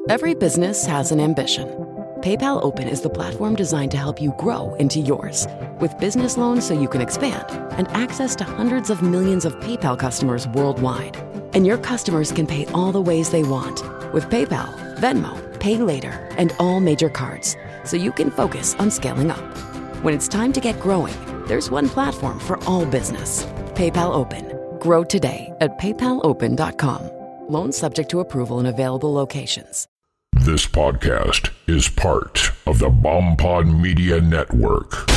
Every business has an ambition. PayPal Open is the platform designed to help you grow into yours. With business loans so you can expand and access to hundreds of millions of PayPal customers worldwide. And your customers can pay all the ways they want with PayPal, Venmo, Pay Later, and all major cards, so you can focus on scaling up. When it's time to get growing, there's one platform for all business. PayPal Open. Grow today at paypalopen.com. Loans subject to approval in available locations. This podcast is part of the BombPod Media Network.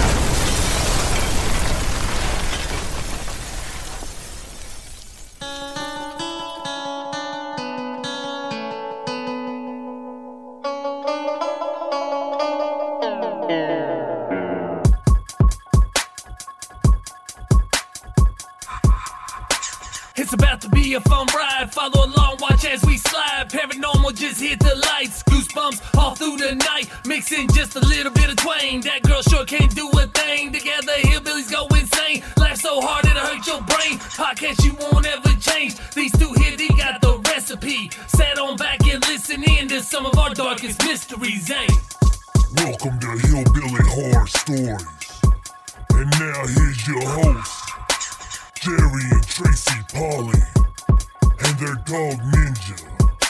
It's about to be a fun ride. Follow along, watch as we slide. Paranormal, just hit the lights. Goosebumps all through the night. Mixing just a little bit of twain. That girl sure can't do a thing. Together, hillbillies go insane. Laugh so hard it'll hurt your brain. Podcast you won't ever change. These two here, they got the recipe. Sat on back and listen in to some of our darkest mysteries, eh? Welcome to Hillbilly Horror Stories. And now here's your hosts, Jerry and Tracy Polly, and their dog Ninja.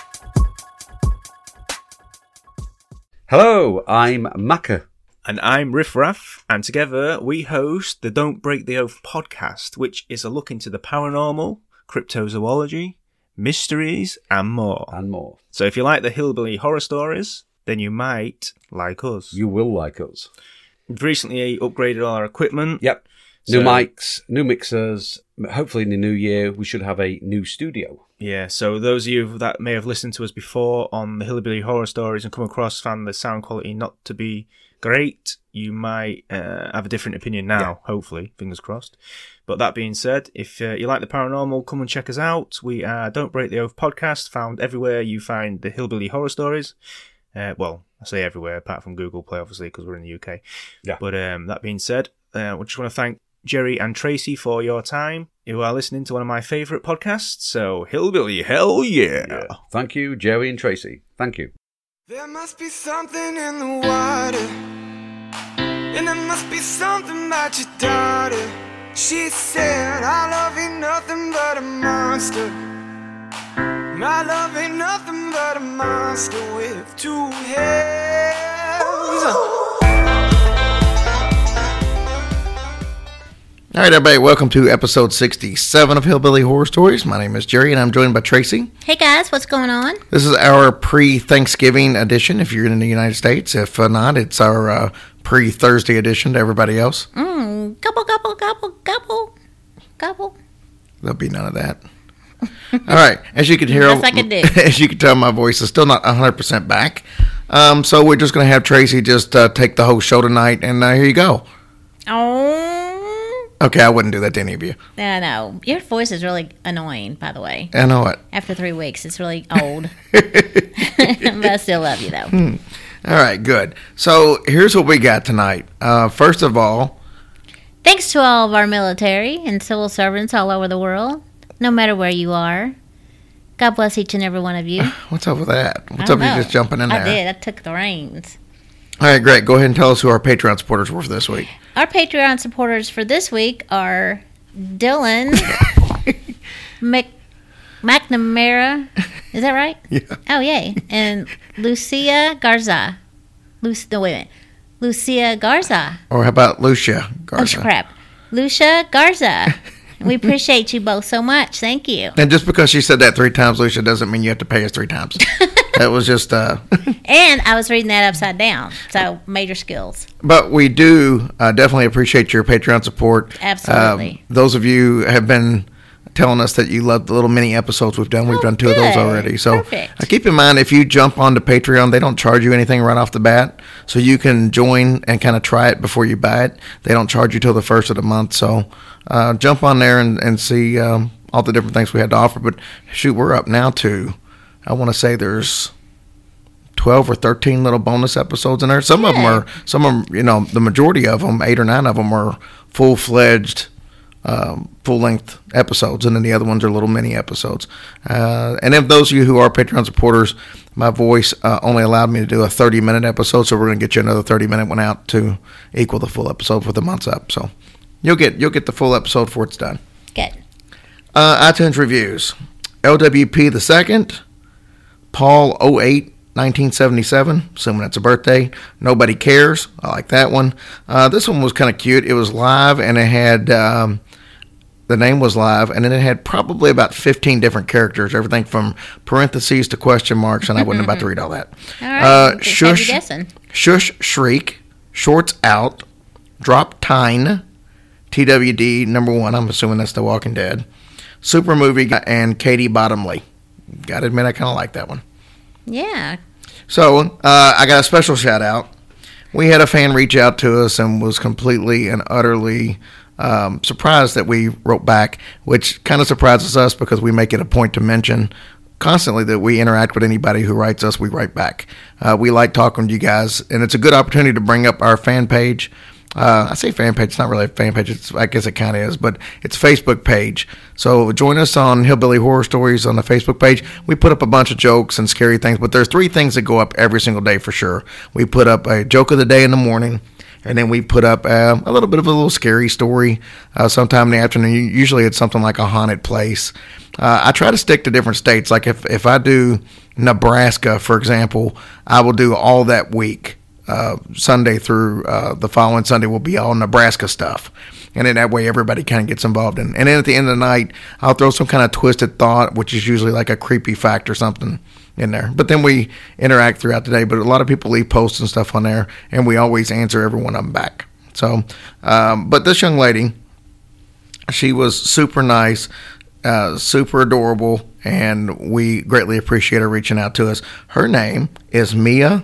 Hello, I'm Macca. And I'm Riff Raff, and together we host the Don't Break the Oath podcast, which is a look into the paranormal, cryptozoology, mysteries, and more. So if you like the hillbilly horror stories, then you might like us. You will like us. We've recently upgraded all our equipment. Yep. New mics, new mixers. Hopefully in the new year we should have a new studio. Yeah, so those of you that may have listened to us before on the Hillbilly Horror Stories and come across found the sound quality not to be great, you might have a different opinion now, hopefully, fingers crossed. But that being said, if you like the paranormal, come and check us out. We are Don't Break the Oath podcast, found everywhere you find the Hillbilly Horror Stories. Well, I say everywhere, apart from Google Play, obviously, because we're in the UK. Yeah. But that being said, we just want to thank Jerry and Tracy for your time. You are listening to one of my favourite podcasts, so Hillbilly, hell yeah. Thank you, Jerry and Tracy. Thank you. There must be something in the water, and there must be something about your daughter. She said, our love ain't nothing but a monster. My love ain't nothing but a monster with two heads. All right, everybody, welcome to episode 67 of Hillbilly Horror Stories. My name is Jerry, and I'm joined by Tracy. Hey, guys, what's going on? This is our pre-Thanksgiving edition, if you're in the United States. If not, it's our pre-Thursday edition to everybody else. Gobble. There'll be none of that. All right, as you can hear, Yes, I can do. As you can tell, my voice is still not 100% back. So we're just going to have Tracy just take the whole show tonight, and here you go. Oh. Okay, I wouldn't do that to any of you. No. Your voice is really annoying, by the way. I know it. After 3 weeks, it's really old. But I still love you, though. All right, good. So here's what we got tonight. First of all, Thanks to all of our military and civil servants all over the world, no matter where you are. God bless each and every one of you. What's up with that? What's I up don't with you know. just jumping in there? I did. I took the reins. All right, great. Go ahead and tell us who our Patreon supporters were for this week. Our Patreon supporters for this week are Dylan McNamara. Is that right? Yeah. Oh, yay. And Lucia Garza. Lucia Garza. Or how about Lucia Garza? Oh, crap. Lucia Garza. We appreciate you both so much. Thank you. And just because she said that 3 times, Lucia, doesn't mean you have to pay us 3 times. That was just... And I was reading that upside down. So, major skills. But we do definitely appreciate your Patreon support. Absolutely. Those of you have been telling us that you love the little mini episodes we've done. We've done 2 of those good. already. So Perfect. keep in mind, if you jump onto Patreon, they don't charge you anything right off the bat. So you can join and kind of try it before you buy it. They don't charge you till the first of the month. So jump on there and see all the different things we had to offer. But shoot, we're up now to, I want to say there's 12 or 13 little bonus episodes in there. Some of them, you know, the majority of them, 8 or 9 of them are full-fledged full-length episodes, and then the other ones are little mini episodes. And if those of you who are Patreon supporters, my voice only allowed me to do a 30-minute episode, so we're going to get you another 30-minute one out to equal the full episode for the month's up. So you'll get the full episode before it's done. Good. iTunes reviews. LWP the second, Paul 08 1977, assuming that's a birthday. Nobody Cares. I like that one. This one was kind of cute. It was live, and it had the name was live, and then it had probably about 15 different characters, everything from parentheses to question marks, and I wasn't about to read all that. All right. Shush, Shriek, Shorts Out, Drop Tine, TWD #1. I'm assuming that's The Walking Dead. Super Movie, and Katie Bottomley. Gotta admit, I kind of like that one. Yeah. So, I got a special shout out. We had a fan reach out to us and was completely and utterly surprised that we wrote back, which kind of surprises us because we make it a point to mention constantly that we interact with anybody who writes us, we write back. We like talking to you guys, and it's a good opportunity to bring up our fan page. I say fan page, it's not really a fan page, I guess it kind of is, but it's a Facebook page. So join us on Hillbilly Horror Stories on the Facebook page. We put up a bunch of jokes and scary things, but there's 3 things that go up every single day for sure. We put up a joke of the day in the morning, and then we put up a little bit of a little scary story sometime in the afternoon. Usually it's something like a haunted place. I try to stick to different states. Like if I do Nebraska, for example, I will do all that week. Sunday through the following Sunday will be all Nebraska stuff. And then that way everybody kind of gets involved in. And then at the end of the night, I'll throw some kind of twisted thought, which is usually like a creepy fact or something in there. But then we interact throughout the day. But a lot of people leave posts and stuff on there, and we always answer every one of them back. So, but this young lady, she was super nice, super adorable, and we greatly appreciate her reaching out to us. Her name is Mia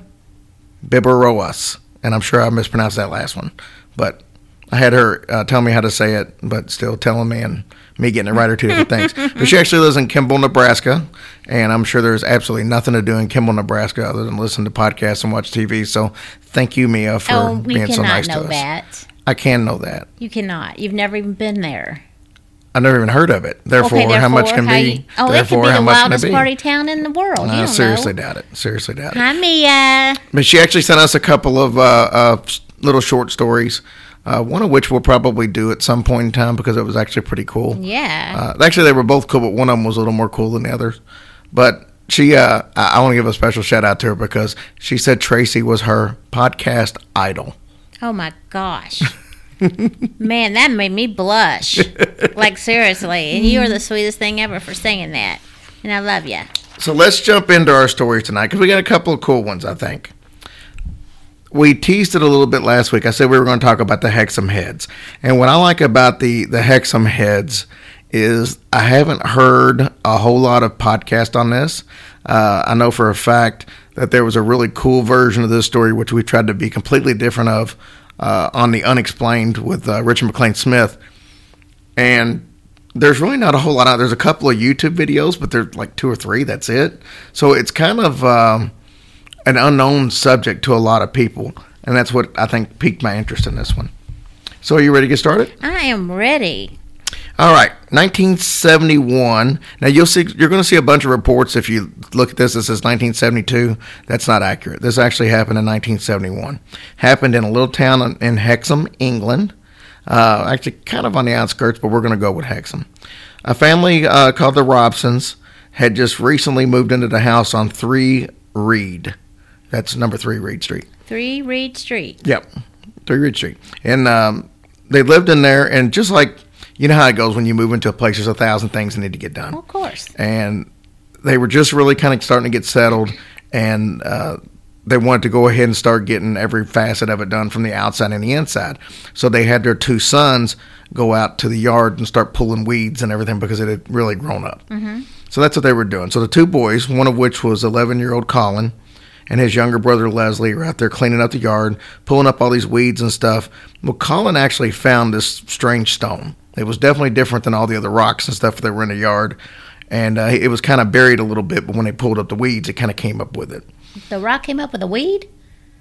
Biberoas, and I'm sure I mispronounced that last one, but I had her tell me how to say it, but still telling me and me getting it right are 2 different things. But she actually lives in Kimball, Nebraska, and I'm sure there's absolutely nothing to do in Kimball, Nebraska other than listen to podcasts and watch TV. So thank you, Mia, for being so nice to us. That. I can know that. You cannot. You've never even been there. I've never even heard of it. Therefore, how much can be? It could be the wildest party town in the world. I seriously doubt it. Seriously doubt it. Hi, Mia. But she actually sent us a couple of little short stories, one of which we'll probably do at some point in time because it was actually pretty cool. Yeah. Actually, they were both cool, but one of them was a little more cool than the others. But she, I want to give a special shout out to her because she said Tracy was her podcast idol. Oh, my gosh. Man, that made me blush. Like, seriously. And you are the sweetest thing ever for saying that. And I love you. So let's jump into our stories tonight because we got a couple of cool ones, I think. We teased it a little bit last week. I said we were going to talk about the Hexam Heads. And what I like about the Hexam Heads is I haven't heard a whole lot of podcasts on this. I know for a fact that there was a really cool version of this story, which we tried to be completely different of, on the Unexplained with Richard McLean Smith. And there's really not a whole lot out. There's a couple of YouTube videos, but there's like 2 or 3. That's it. So it's kind of an unknown subject to a lot of people. And that's what I think piqued my interest in this one. So are you ready to get started? I am ready. All right, 1971. Now you're going to see a bunch of reports if you look at this. It says 1972. That's not accurate. This actually happened in 1971. Happened in a little town in Hexham, England. Actually, kind of on the outskirts, but we're going to go with Hexham. A family called the Robsons had just recently moved into the house on 3 Reed. That's number 3 Reed Street. 3 Reed Street. Yep, 3 Reed Street. And they lived in there, and just like, you know how it goes when you move into a place, there's 1,000 things that need to get done. Of course. And they were just really kind of starting to get settled, and they wanted to go ahead and start getting every facet of it done from the outside and the inside. So they had their 2 sons go out to the yard and start pulling weeds and everything because it had really grown up. Mm-hmm. So that's what they were doing. So the 2 boys, one of which was 11-year-old Colin, and his younger brother Leslie were out there cleaning up the yard, pulling up all these weeds and stuff. Well, Colin actually found this strange stone. It was definitely different than all the other rocks and stuff that were in the yard. And it was kind of buried a little bit, but when they pulled up the weeds, it kind of came up with it. The rock came up with a weed?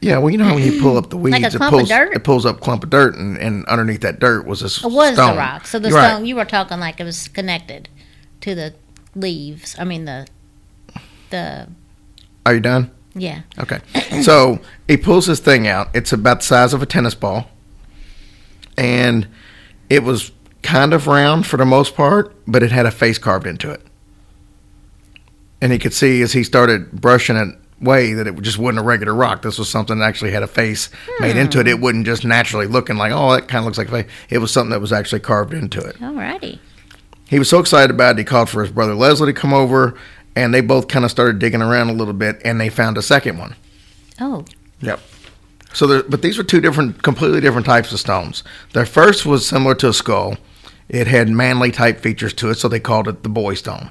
Yeah, well, you know how when you pull up the weeds, Like a clump of dirt? it pulls up a clump of dirt, and underneath that dirt was a It was stone. the rock. So the You're stone, right. you were talking like it was connected to the leaves. I mean, the Are you done? yeah. Okay. So he pulls this thing out. It's about the size of a tennis ball. And it was kind of round for the most part, but it had a face carved into it. And he could see as he started brushing it away that it just wasn't a regular rock. This was something that actually had a face made into it. It wasn't just naturally looking like, oh, that kind of looks like a face. It was something that was actually carved into it. Alrighty. He was so excited about it, he called for his brother Leslie to come over, and they both kind of started digging around a little bit, and they found a second one. Oh. Yep. So, but these were two completely different types of stones. Their first was similar to a skull. It had manly type features to it, so they called it the boy stone.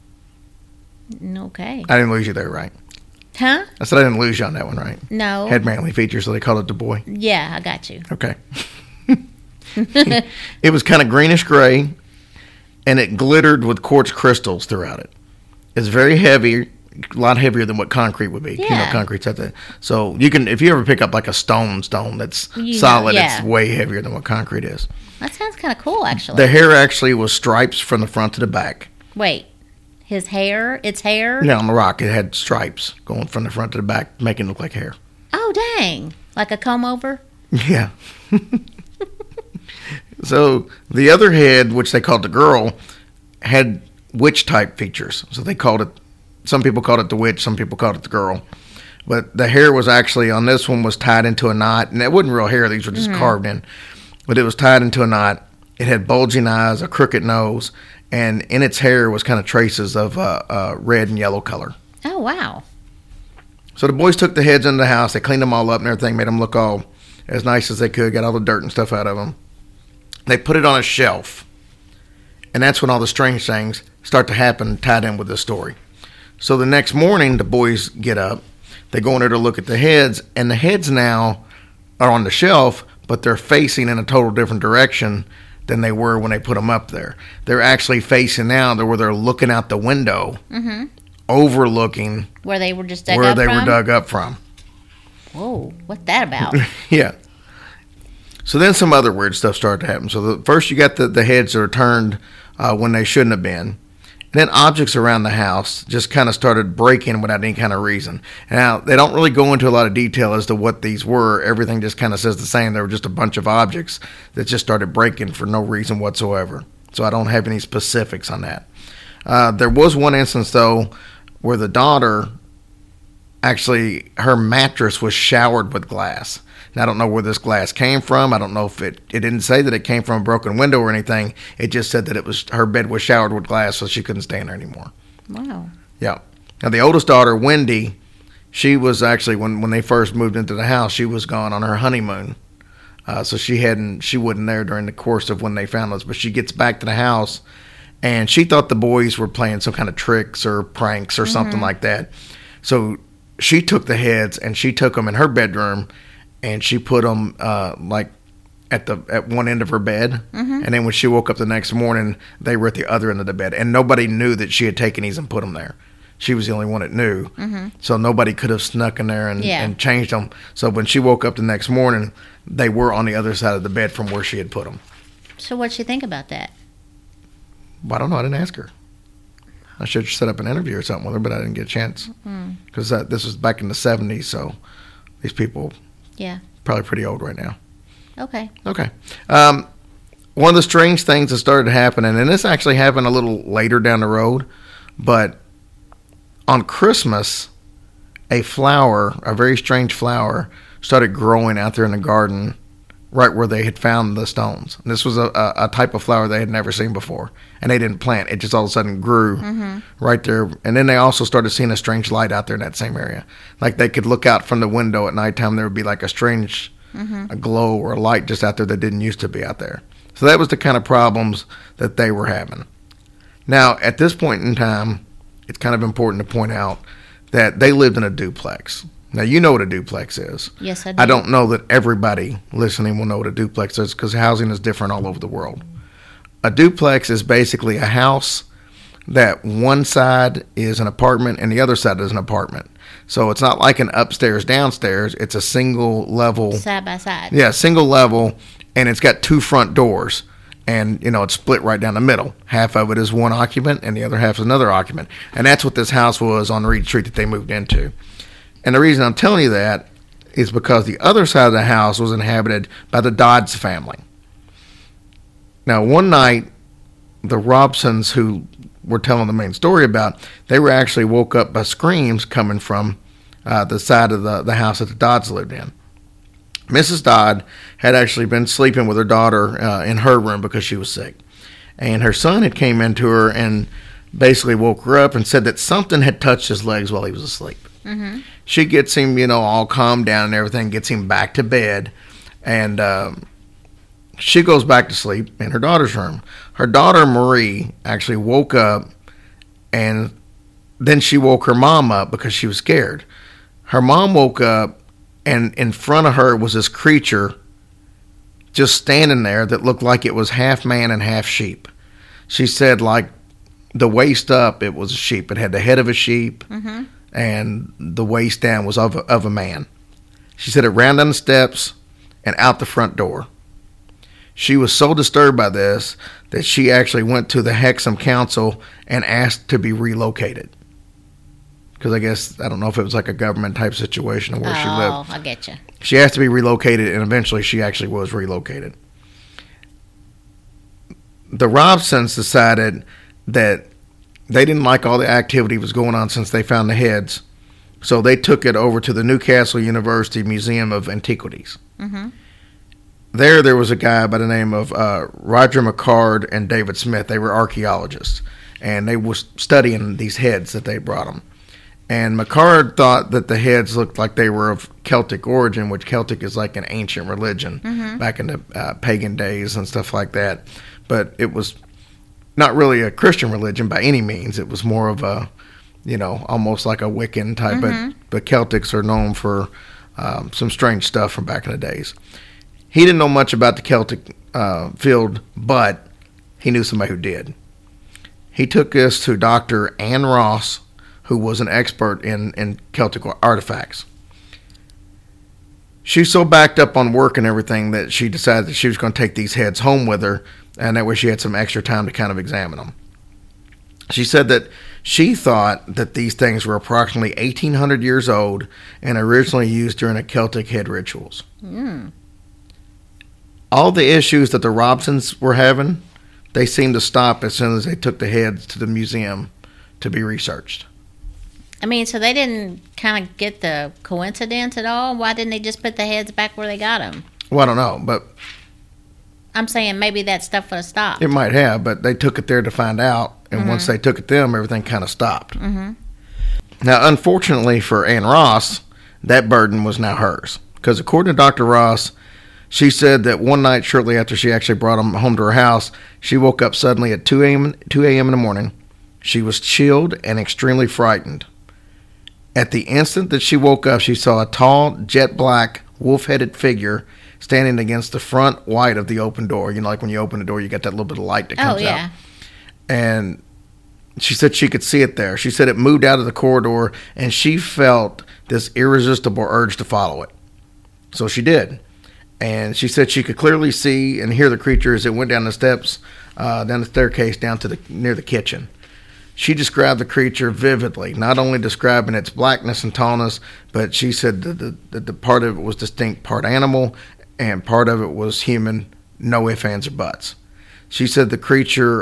Okay. I didn't lose you there, right? Huh? I said I didn't lose you on that one, right? No. Had manly features, so they called it the boy. Yeah, I got you. Okay. It was kind of greenish gray, and it glittered with quartz crystals throughout it. It's very heavy, a lot heavier than what concrete would be. You know, Yeah. concrete's at the so you can if you ever pick up like a stone that's You know, solid, yeah. it's way heavier than what concrete is. That sounds kind of cool, actually. The hair actually was stripes from the front to the back. Wait. His hair? Its hair? Yeah, on the rock, it had stripes going from the front to the back, making it look like hair. Oh, dang. Like a comb over? Yeah. So the other head, which they called the girl, had witch type features. So they called it, some people called it the witch, some people called it the girl. But the hair was actually, on this one, was tied into a knot. And it wasn't real hair, these were just carved in. But it was tied into a knot. It had bulging eyes, a crooked nose, and in its hair was kind of traces of red and yellow color. Oh, wow. So the boys took the heads into the house. They cleaned them all up and everything, made them look all as nice as they could, got all the dirt and stuff out of them. They put it on a shelf. And that's when all the strange things start to happen tied in with the story. So the next morning, the boys get up. They go in there to look at the heads. And the heads now are on the shelf, but they're facing in a total different direction than they were when they put them up there. They're actually facing now where they're looking out the window, overlooking Where they were just dug where up they from? were dug up from. Whoa, what's that about? Yeah. So then some other weird stuff started to happen. So first you got the heads that are turned when they shouldn't have been. And then objects around the house just kind of started breaking without any kind of reason. Now, they don't really go into a lot of detail as to what these were. Everything just kind of says the same. There were just a bunch of objects that just started breaking for no reason whatsoever. So I don't have any specifics on that. There was one instance, though, where the daughter, actually, her mattress was showered with glass. Now, I don't know where this glass came from. I don't know if it didn't say that it came from a broken window or anything. It just said that it was her bed was showered with glass, so she couldn't stay in there anymore. Wow. Yeah. Now, the oldest daughter, Wendy, she was actually, when they first moved into the house, she was gone on her honeymoon. So she wasn't there during the course of when they found us. But she gets back to the house, and she thought the boys were playing some kind of tricks or pranks or something like that. So she took the heads, and she took them in her bedroom, and she put them like at one end of her bed. And then when she woke up the next morning, they were at the other end of the bed. And nobody knew that she had taken these and put them there. She was the only one that knew. So nobody could have snuck in there and changed them. So when she woke up the next morning, they were on the other side of the bed from where she had put them. So what'd she think about that? Well, I don't know. I didn't ask her. I should set up an interview or something with her, but I didn't get a chance. Because this was back in the 70s, so these people Yeah. probably pretty old right now. Okay. Okay. One of the strange things that started happening, and this actually happened a little later down the road, but on Christmas, a very strange flower, started growing out there in the garden right where they had found the stones. And this was a type of flower they had never seen before, and they didn't plant. It just all of a sudden grew right there. And then they also started seeing a strange light out there in that same area. Like they could look out from the window at nighttime, there would be like a strange a glow or a light just out there that didn't used to be out there. So that was the kind of problems that they were having. Now, at this point in time, it's kind of important to point out that they lived in a duplex. Now, you know what a duplex is. Yes, I do. I don't know that everybody listening will know what a duplex is because housing is different all over the world. A duplex is basically a house that one side is an apartment and the other side is an apartment. So it's not like an upstairs, downstairs. It's a single level. Side by side. Yeah, single level, and it's got 2 front doors. And, it's split right down the middle. Half of it is one occupant, and the other half is another occupant. And that's what this house was on Reed Street that they moved into. And the reason I'm telling you that is because the other side of the house was inhabited by the Dodds family. Now, one night, the Robsons, who we're telling the main story about, they were actually woke up by screams coming from the side of the house that the Dodds lived in. Mrs. Dodd had actually been sleeping with her daughter in her room because she was sick. And her son had came into her and basically woke her up and said that something had touched his legs while he was asleep. Mm-hmm. She gets him, all calmed down and everything, gets him back to bed. And she goes back to sleep in her daughter's room. Her daughter, Marie, actually woke up, and then she woke her mom up because she was scared. Her mom woke up, and in front of her was this creature just standing there that looked like it was half man and half sheep. She said, like, the waist up, it was a sheep. It had the head of a sheep, and the waist down was of a man. She said it ran down the steps and out the front door. She was so disturbed by this that she actually went to the Hexham Council and asked to be relocated. Because I guess, I don't know if it was like a government type situation where she lived. Oh, I get you. She asked to be relocated, and eventually she actually was relocated. The Robsons decided that they didn't like all the activity that was going on since they found the heads. So they took it over to the Newcastle University Museum of Antiquities. Mm-hmm. There was a guy by the name of Roger McCard and David Smith. They were archaeologists, and they were studying these heads that they brought them. And McCard thought that the heads looked like they were of Celtic origin, which Celtic is like an ancient religion back in the pagan days and stuff like that. But it was not really a Christian religion by any means. It was more of a, almost like a Wiccan type. But Celtics are known for some strange stuff from back in the days. He didn't know much about the Celtic field, but he knew somebody who did. He took us to Dr. Ann Ross, who was an expert in Celtic artifacts. She's so backed up on work and everything that she decided that she was going to take these heads home with her, and that way she had some extra time to kind of examine them. She said that she thought that these things were approximately 1,800 years old and originally used during the Celtic head rituals. All the issues that the Robsons were having, they seemed to stop as soon as they took the heads to the museum to be researched. I mean, so they didn't kind of get the coincidence at all? Why didn't they just put the heads back where they got them? Well, I don't know, but I'm saying maybe that stuff would have stopped. It might have, but they took it there to find out, and once they took it to them, everything kind of stopped. Now, unfortunately for Ann Ross, that burden was now hers, because according to Dr. Ross, she said that one night shortly after she actually brought them home to her house, she woke up suddenly at 2 a.m. in the morning. She was chilled and extremely frightened. At the instant that she woke up, she saw a tall, jet-black, wolf-headed figure standing against the front white of the open door. Like when you open the door, you get that little bit of light that comes out. And she said she could see it there. She said it moved out of the corridor, and she felt this irresistible urge to follow it. So she did. And she said she could clearly see and hear the creature as it went down the steps, down the staircase, down to near the kitchen. She described the creature vividly, not only describing its blackness and tallness, but she said that the part of it was distinct, part animal, and part of it was human, no ifs, ands, or buts. She said the creature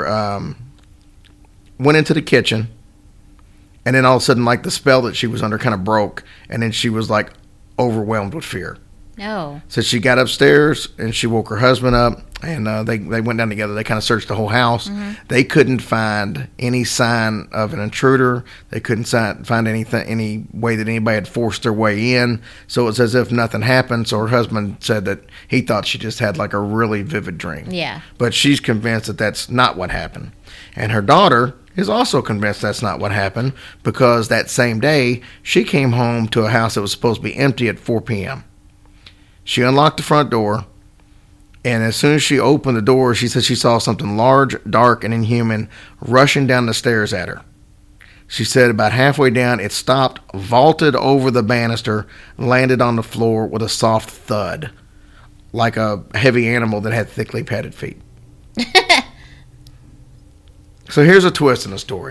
went into the kitchen, and then all of a sudden, like the spell that she was under kind of broke, and then she was like overwhelmed with fear. No. So she got upstairs and she woke her husband up, and they went down together. They kind of searched the whole house. They couldn't find any sign of an intruder. They couldn't find any way that anybody had forced their way in. So it's as if nothing happened. So her husband said that he thought she just had like a really vivid dream. Yeah. But she's convinced that that's not what happened. And her daughter is also convinced that's not what happened, because that same day she came home to a house that was supposed to be empty at 4 p.m. She unlocked the front door, and as soon as she opened the door, she said she saw something large, dark, and inhuman rushing down the stairs at her. She said about halfway down, it stopped, vaulted over the banister, landed on the floor with a soft thud, like a heavy animal that had thickly padded feet. So here's a twist in the story.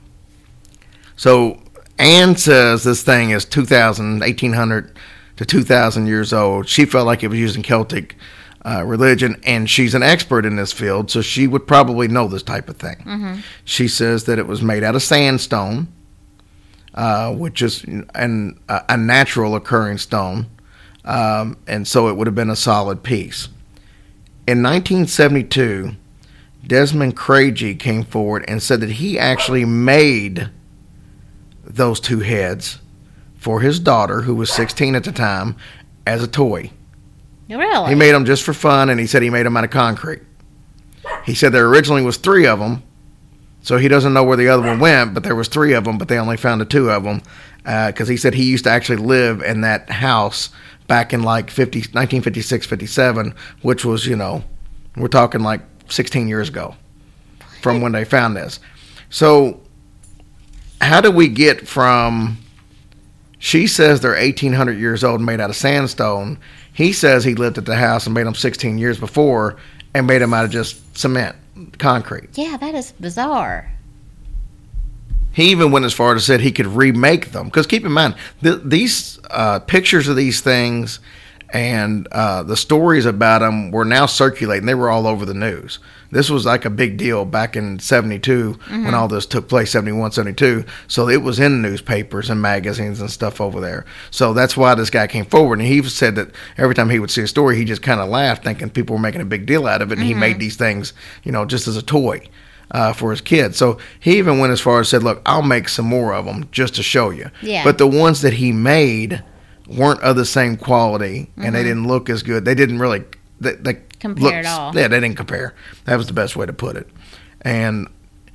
So Anne says this thing is 1800 to 2,000 years old. She felt like it was using Celtic religion, and she's an expert in this field, so she would probably know this type of thing. Mm-hmm. She says that it was made out of sandstone, which is a natural occurring stone, and so it would have been a solid piece. In 1972, Desmond Craigie came forward and said that he actually made those two heads for his daughter, who was 16 at the time, as a toy. Really? He made them just for fun, and he said he made them out of concrete. He said there originally was 3 of them, so he doesn't know where the other one went, but there was 3 of them, but they only found the 2 of them, because he said he used to actually live in that house back in like 1956, 57, which was, we're talking like 16 years ago from when they found this. So how do we get from, she says they're 1,800 years old and made out of sandstone. He says he lived at the house and made them 16 years before and made them out of just cement, concrete. Yeah, that is bizarre. He even went as far as said he could remake them. Because keep in mind, these pictures of these things and the stories about them were now circulating. They were all over the news. This was like a big deal back in 72 when all this took place, 71, 72. So it was in newspapers and magazines and stuff over there. So that's why this guy came forward. And he said that every time he would see a story, he just kind of laughed, thinking people were making a big deal out of it. And he made these things, just as a toy for his kids. So he even went as far as said, look, I'll make some more of them just to show you. Yeah. But the ones that he made weren't of the same quality, and they didn't look as good. They didn't really they compare at all. Yeah, they didn't compare. That was the best way to put it. And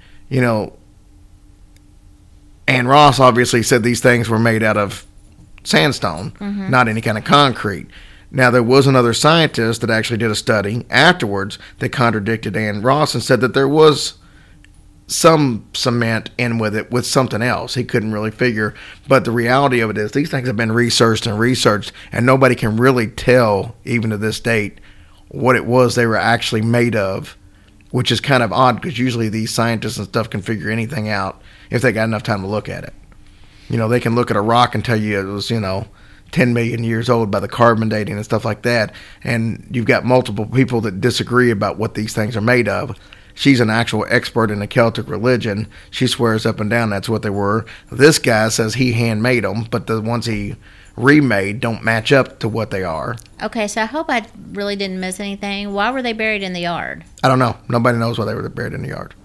Ann Ross obviously said these things were made out of sandstone, not any kind of concrete. Now, there was another scientist that actually did a study afterwards that contradicted Ann Ross and said that there was some cement in with it with something else. He couldn't really figure. But the reality of it is these things have been researched, and nobody can really tell, even to this date, what it was they were actually made of, which is kind of odd because usually these scientists and stuff can figure anything out if they got enough time to look at it. They can look at a rock and tell you it was, 10 million years old by the carbon dating and stuff like that. And you've got multiple people that disagree about what these things are made of. She's an actual expert in the Celtic religion. She swears up and down that's what they were. This guy says he handmade them, but the ones he remade don't match up to what they are. Okay, so I hope I really didn't miss anything. Why were they buried in the yard? I don't know. Nobody knows why they were buried in the yard.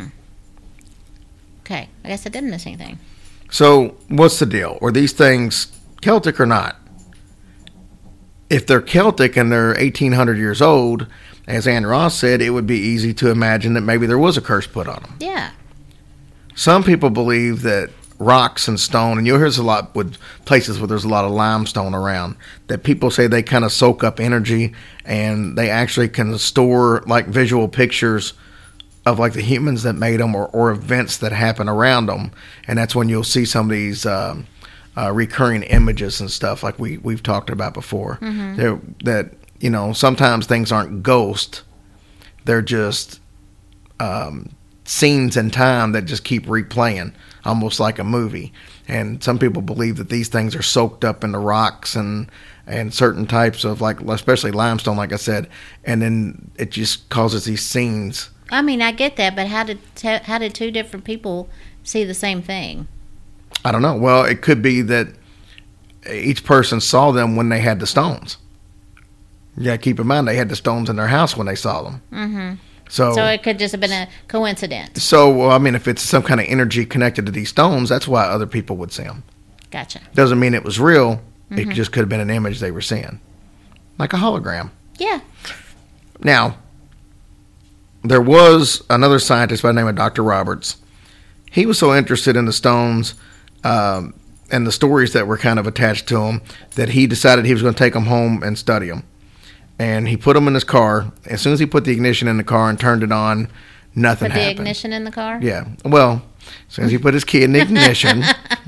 Okay, I guess I didn't miss anything. So what's the deal? Are these things Celtic or not? If they're Celtic and they're 1,800 years old, as Ann Ross said, it would be easy to imagine that maybe there was a curse put on them. Yeah. Some people believe that rocks and stone, and you'll hear this a lot with places where there's a lot of limestone around, that people say they kind of soak up energy and they actually can store like visual pictures of like the humans that made them or events that happen around them. And that's when you'll see some of these recurring images and stuff like we've talked about before. That sometimes things aren't ghosts, they're just scenes in time that just keep replaying, almost like a movie. And some people believe that these things are soaked up in the rocks and certain types of, like, especially limestone, like I said, and then it just causes these scenes. I mean, I get that, but how did 2 different people see the same thing? I don't know. Well, it could be that each person saw them when they had the stones. Yeah, keep in mind they had the stones in their house when they saw them. So it could just have been a coincidence. So, I mean, if it's some kind of energy connected to these stones, that's why other people would see them. Gotcha. Doesn't mean it was real. It just could have been an image they were seeing. Like a hologram. Yeah. Now, there was another scientist by the name of Dr. Roberts. He was so interested in the stones and the stories that were kind of attached to them that he decided he was going to take them home and study them. And he put them in his car. As soon as he put the ignition in the car and turned it on, nothing happened. Put the ignition in the car? Yeah. Well, As soon as he put his key in the ignition,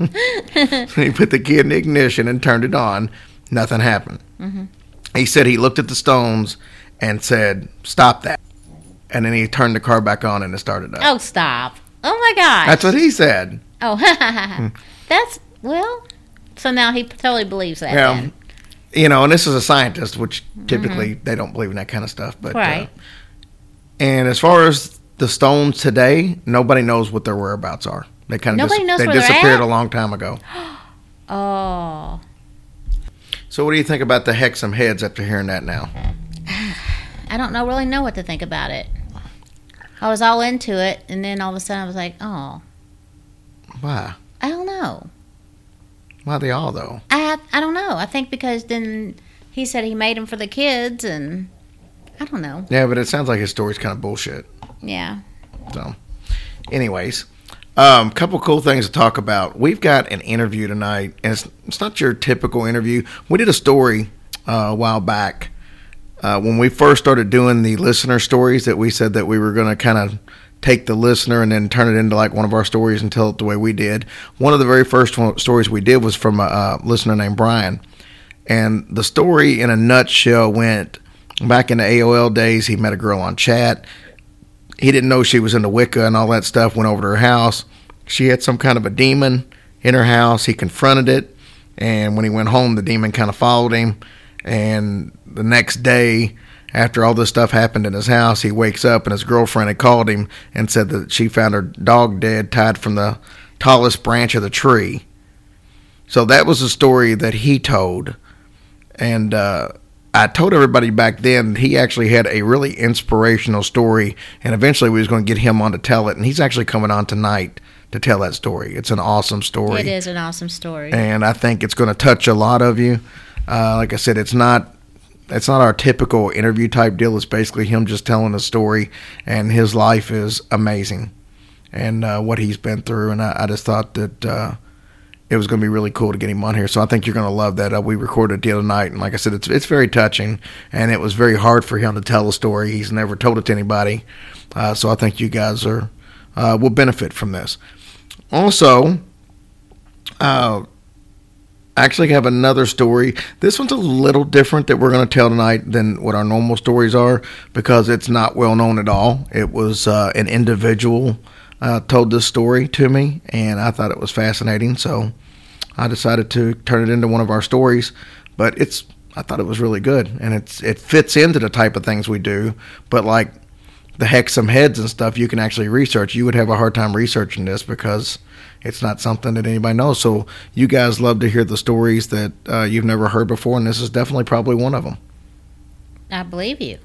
he put the key in the ignition and turned it on, nothing happened. Mm-hmm. He said he looked at the stones and said, "Stop that." And then he turned the car back on and it started up. Oh, stop. Oh, my gosh. That's what he said. Oh, that's, well, so now he totally believes that then. You know, and this is a scientist, which typically they don't believe in that kind of stuff. But, right. And as far as the stones today, nobody knows what their whereabouts are. They kind of they disappeared a long time ago. Oh. So what do you think about the Hexham Heads after hearing that now? I don't really know what to think about it. I was all into it, and then all of a sudden I was like, oh. Why? I don't know. Why they all, though? I don't know. I think because then he said he made them for the kids, and I don't know. Yeah, but it sounds like his story's kind of bullshit. Yeah. So, anyways, couple cool things to talk about. We've got an interview tonight, and it's not your typical interview. We did a story a while back when we first started doing the listener stories that we said that we were going to kind of take the listener and then turn it into like one of our stories and tell it the way we did. One of the very first stories we did was from a listener named Brian. And the story in a nutshell went back in the AOL days. He met a girl on chat. He didn't know she was into Wicca and all that stuff. Went over to her house. She had some kind of a demon in her house. He confronted it. And when he went home, the demon kind of followed him. And the next day, after all this stuff happened in his house, he wakes up and his girlfriend had called him and said that she found her dog dead, tied from the tallest branch of the tree. So that was the story that he told. And I told everybody back then he actually had a really inspirational story, and eventually we was going to get him on to tell it. And he's actually coming on tonight to tell that story. It's an awesome story. It is an awesome story. And I think it's going to touch a lot of you. Like I said, it's not our typical interview type deal. It's basically him just telling a story, and his life is amazing and what he's been through. And I just thought that it was going to be really cool to get him on here. So I think you're going to love that. We recorded it the other night, and like I said, it's very touching, and it was very hard for him to tell a story. He's never told it to anybody. So I think you guys will benefit from this. Also, I actually have another story. This one's a little different that we're going to tell tonight than what our normal stories are because it's not well known at all. It was an individual told this story to me, and I thought it was fascinating, so I decided to turn it into one of our stories. But I thought it was really good, and it fits into the type of things we do. But like the Hexham Heads and stuff, you can actually research. You would have a hard time researching this because it's not something that anybody knows. So you guys love to hear the stories that you've never heard before, and this is definitely probably one of them. I believe you.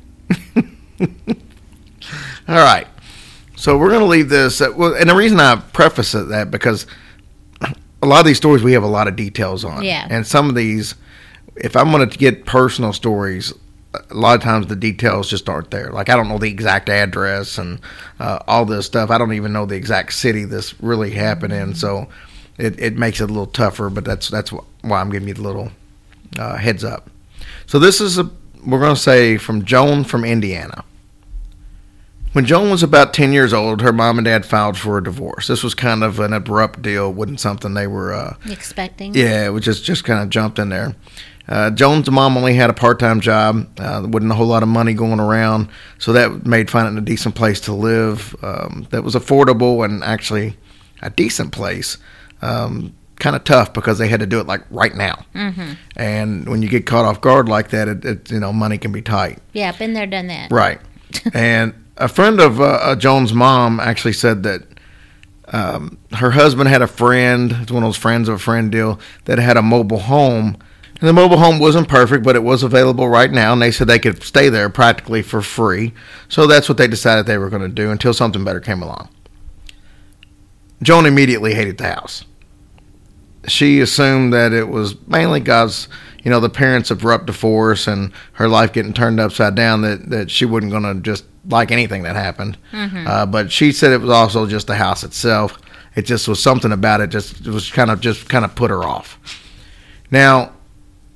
All right. So we're going to leave this. And the reason I preface that because a lot of these stories we have a lot of details on. Yeah. And some of these, if I'm going to get personal stories, a lot of times the details just aren't there. Like I don't know the exact address and all this stuff. I don't even know the exact city this really happened in. So it makes it a little tougher. But that's why I'm giving you the little heads up. So this is we're going to say from Joan from Indiana. When Joan was about 10 years old, her mom and dad filed for a divorce. This was kind of an abrupt deal. It wasn't something they were expecting. Yeah, it was just kind of jumped in there. Joan's mom only had a part-time job. There wasn't a whole lot of money going around, so that made finding a decent place to live that was affordable and actually a decent place kind of tough because they had to do it like right now. Mm-hmm. And when you get caught off guard like that, it money can be tight. Yeah, been there, done that. Right. And a friend of Joan's mom actually said that her husband had a friend, it's one of those friends of a friend deal, that had a mobile home. And the mobile home wasn't perfect, but it was available right now, and they said they could stay there practically for free. So that's what they decided they were going to do until something better came along. Joan immediately hated the house. She assumed that it was mainly God's, the parents' abrupt divorce and her life getting turned upside down, that she wasn't going to just like anything that happened. Mm-hmm. But she said it was also just the house itself. It just was something about it. It was kind of put her off. Now,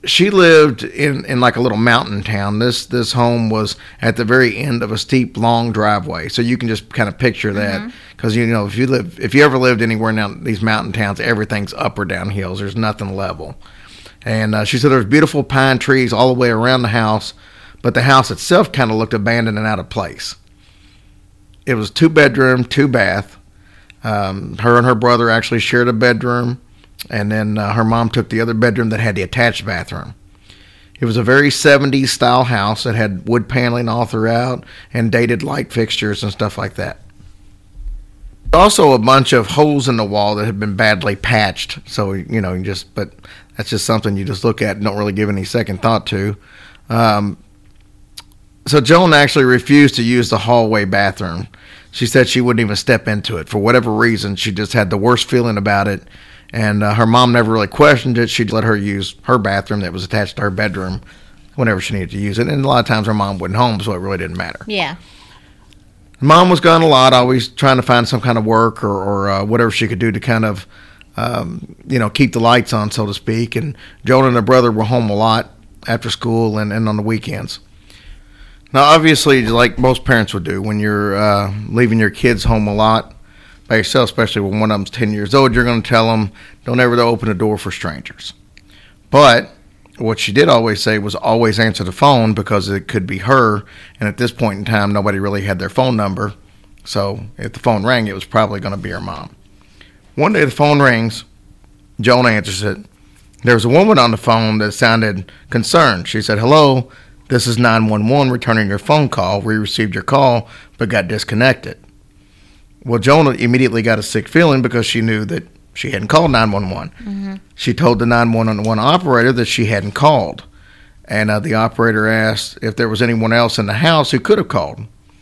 she lived in like a little mountain town. This home was at the very end of a steep, long driveway. So you can just kind of picture that, because you know, if you ever lived anywhere in these mountain towns, everything's up or down hills. There's nothing level. And she said there was beautiful pine trees all the way around the house, but the house itself kind of looked abandoned and out of place. It was 2-bedroom, 2-bath. Her and her brother actually shared a bedroom. And then her mom took the other bedroom that had the attached bathroom. It was a very 70s style house that had wood paneling all throughout and dated light fixtures and stuff like that. Also a bunch of holes in the wall that had been badly patched. So, you know, but that's just something you just look at and don't really give any second thought to. So Joan actually refused to use the hallway bathroom. She said she wouldn't even step into it. For whatever reason, she just had the worst feeling about it. And her mom never really questioned it. She'd let her use her bathroom that was attached to her bedroom whenever she needed to use it. And a lot of times her mom wasn't home, so it really didn't matter. Yeah. Mom was gone a lot, always trying to find some kind of work or whatever she could do to kind of, keep the lights on, so to speak. And Joan and her brother were home a lot after school and on the weekends. Now, obviously, like most parents would do, when you're leaving your kids home a lot by yourself, especially when one of them's 10 years old, you're going to tell them, don't ever open the door for strangers. But what she did always say was always answer the phone, because it could be her, and at this point in time, nobody really had their phone number. So if the phone rang, it was probably going to be her mom. One day the phone rings. Joan answers it. There was a woman on the phone that sounded concerned. She said, "Hello, this is 911 returning your phone call. We received your call but got disconnected." Well, Joan immediately got a sick feeling because she knew that she hadn't called 911. Mm-hmm. She told the 911 operator that she hadn't called. And the operator asked if there was anyone else in the house who could have called.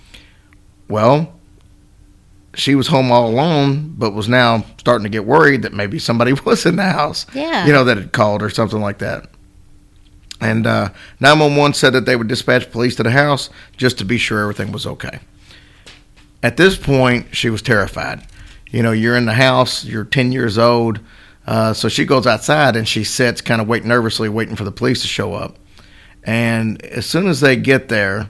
Well, she was home all alone, but was now starting to get worried that maybe somebody was in the house. Yeah. That had called or something like that. And 911 said that they would dispatch police to the house just to be sure everything was okay. At this point, she was terrified. You're in the house, you're 10 years old, so she goes outside and she sits kind of nervously waiting for the police to show up. And as soon as they get there,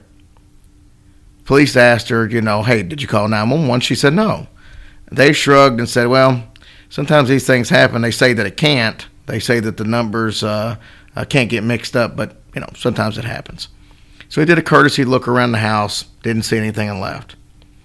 police asked her, "Hey, did you call 911? She said no. They shrugged and said, "Well, sometimes these things happen. They say that it can't. They say that the numbers can't get mixed up, but, sometimes it happens." So he did a courtesy look around the house, didn't see anything, and left.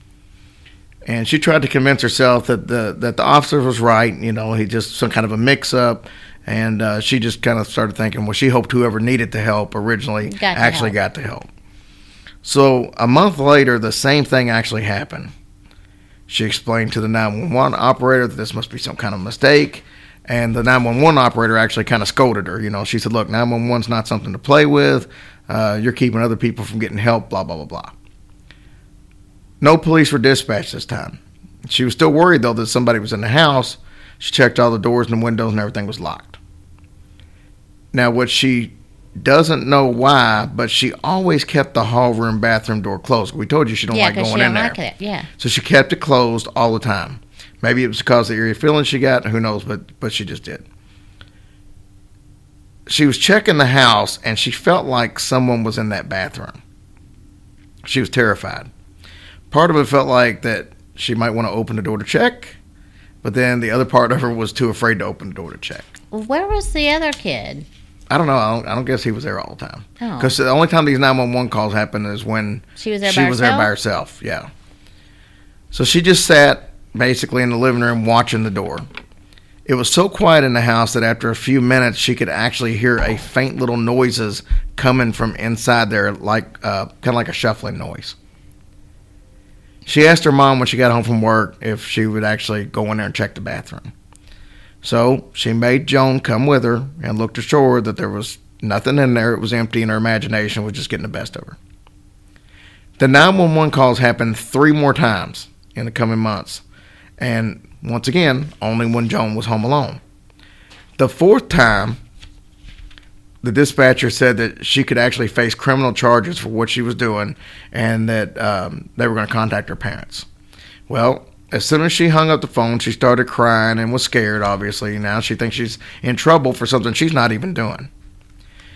And she tried to convince herself that the officer was right. He just some kind of a mix-up. And she just kind of started thinking, well, she hoped whoever needed the help originally actually got the help. So a month later, the same thing actually happened. She explained to the 911 operator that this must be some kind of mistake. And the 911 operator actually kind of scolded her. She said, "Look, 911's not something to play with. You're keeping other people from getting help, blah, blah, blah, blah." No police were dispatched this time. She was still worried, though, that somebody was in the house. She checked all the doors and windows, and everything was locked. Now, what she doesn't know why, but she always kept the hall room bathroom door closed. We told you she don't like going in there. Like it. Yeah. So she kept it closed all the time. Maybe it was because of the eerie feeling she got. Who knows, but she just did. She was checking the house, and she felt like someone was in that bathroom. She was terrified. Part of it felt like that she might want to open the door to check, but then the other part of her was too afraid to open the door to check. Where was the other kid? I don't know. I don't guess he was there all the time. Oh. Because the only time these 911 calls happened is when she was there by herself. Yeah. So she just sat basically in the living room watching the door. It was so quiet in the house that after a few minutes she could actually hear a faint little noises coming from inside there, like kind of like a shuffling noise. She asked her mom when she got home from work if she would actually go in there and check the bathroom. So she made Joan come with her and looked assured that there was nothing in there. It was empty and her imagination was just getting the best of her. The 911 calls happened 3 more times in the coming months. And once again, only when Joan was home alone. The 4th time, the dispatcher said that she could actually face criminal charges for what she was doing and that they were going to contact her parents. Well, as soon as she hung up the phone, she started crying and was scared, obviously. Now she thinks she's in trouble for something she's not even doing.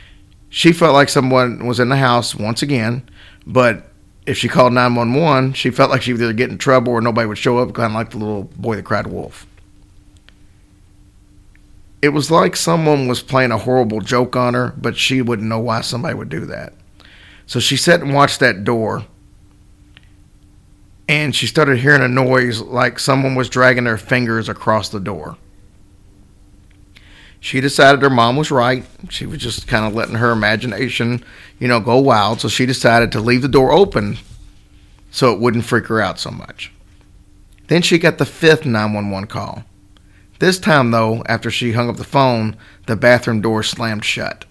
she felt like someone was in the house once again, but if she called 911, she felt like she would either get in trouble or nobody would show up, kind of like the little boy that cried wolf. It was like someone was playing a horrible joke on her, but she wouldn't know why somebody would do that. So she sat and watched that door, and she started hearing a noise like someone was dragging their fingers across the door. She decided her mom was right. She was just kind of letting her imagination, go wild. So she decided to leave the door open so it wouldn't freak her out so much. Then she got the 5th 911 call. This time, though, after she hung up the phone, the bathroom door slammed shut.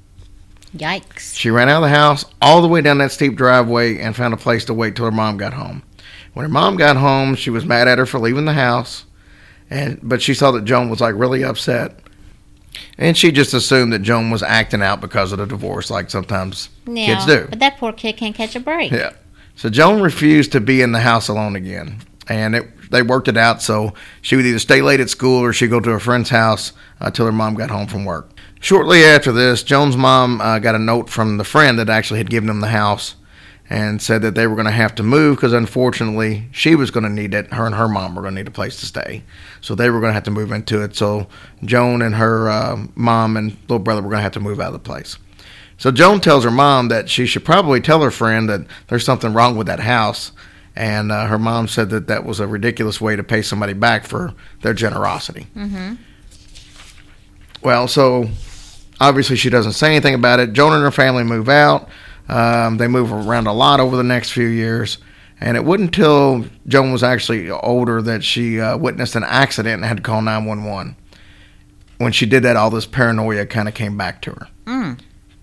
Yikes. She ran out of the house all the way down that steep driveway and found a place to wait till her mom got home. When her mom got home, she was mad at her for leaving the house, but she saw that Joan was really upset. And she just assumed that Joan was acting out because of the divorce, like sometimes kids do. But that poor kid can't catch a break. Yeah. So Joan refused to be in the house alone again. And they worked it out so she would either stay late at school or she'd go to a friend's house until her mom got home from work. Shortly after this, Joan's mom got a note from the friend that actually had given them the house and said that they were going to have to move because, unfortunately, she was going to need it. Her and her mom were going to need a place to stay. So they were going to have to move into it. So Joan and her mom and little brother were going to have to move out of the place. So Joan tells her mom that she should probably tell her friend that there's something wrong with that house. And her mom said that that was a ridiculous way to pay somebody back for their generosity. Mm-hmm. Well, so obviously she doesn't say anything about it. Joan and her family move out. They move around a lot over the next few years. And it wasn't until Joan was actually older that she witnessed an accident and had to call 911. When she did that, all this paranoia kind of came back to her. Mm.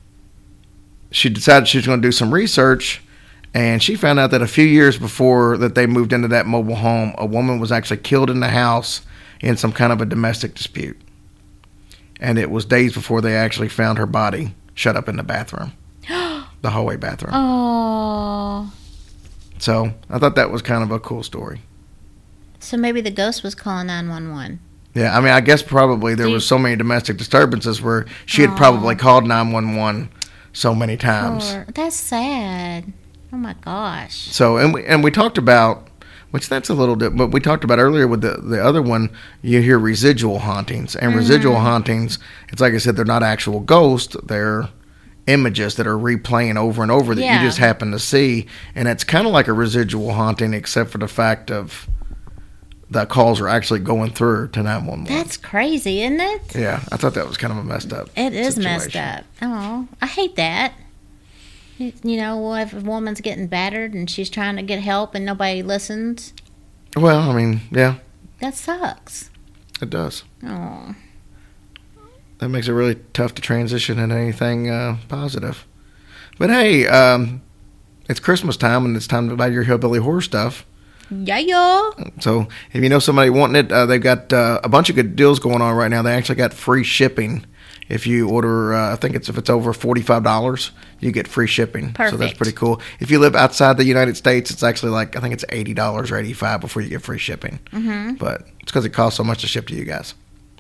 She decided she was going to do some research, and she found out that a few years before that they moved into that mobile home, a woman was actually killed in the house in some kind of a domestic dispute. And it was days before they actually found her body shut up in the bathroom. The hallway bathroom. Oh. So I thought that was kind of a cool story. So maybe the ghost was calling 911. Yeah, I mean, I guess probably there was so many domestic disturbances where she had probably called 911 so many times. That's sad. Oh my gosh. So and we talked about, which that's a little bit, but we talked about earlier with the other one, you hear residual hauntings. And residual hauntings, it's like I said, they're not actual ghosts, they're images that are replaying over and over that you just happen to see. And it's kind of like a residual haunting, except for the fact of the calls are actually going through to 911. That's crazy, isn't it? Yeah, I thought that was kind of a messed up It is situation. messed up. Oh, I hate that. You know, if a woman's getting battered and she's trying to get help and nobody listens. Well, I mean, yeah. That sucks. It does. Oh. That makes it really tough to transition into anything positive. But hey, it's Christmas time and it's time to buy your hillbilly horror stuff. Yeah. So if you know somebody wanting it, they've got a bunch of good deals going on right now. They actually got free shipping. If you order, I think if it's over $45, you get free shipping. Perfect. So that's pretty cool. If you live outside the United States, it's actually I think it's $80 or $85 before you get free shipping. Mm-hmm. But it's because it costs so much to ship to you guys.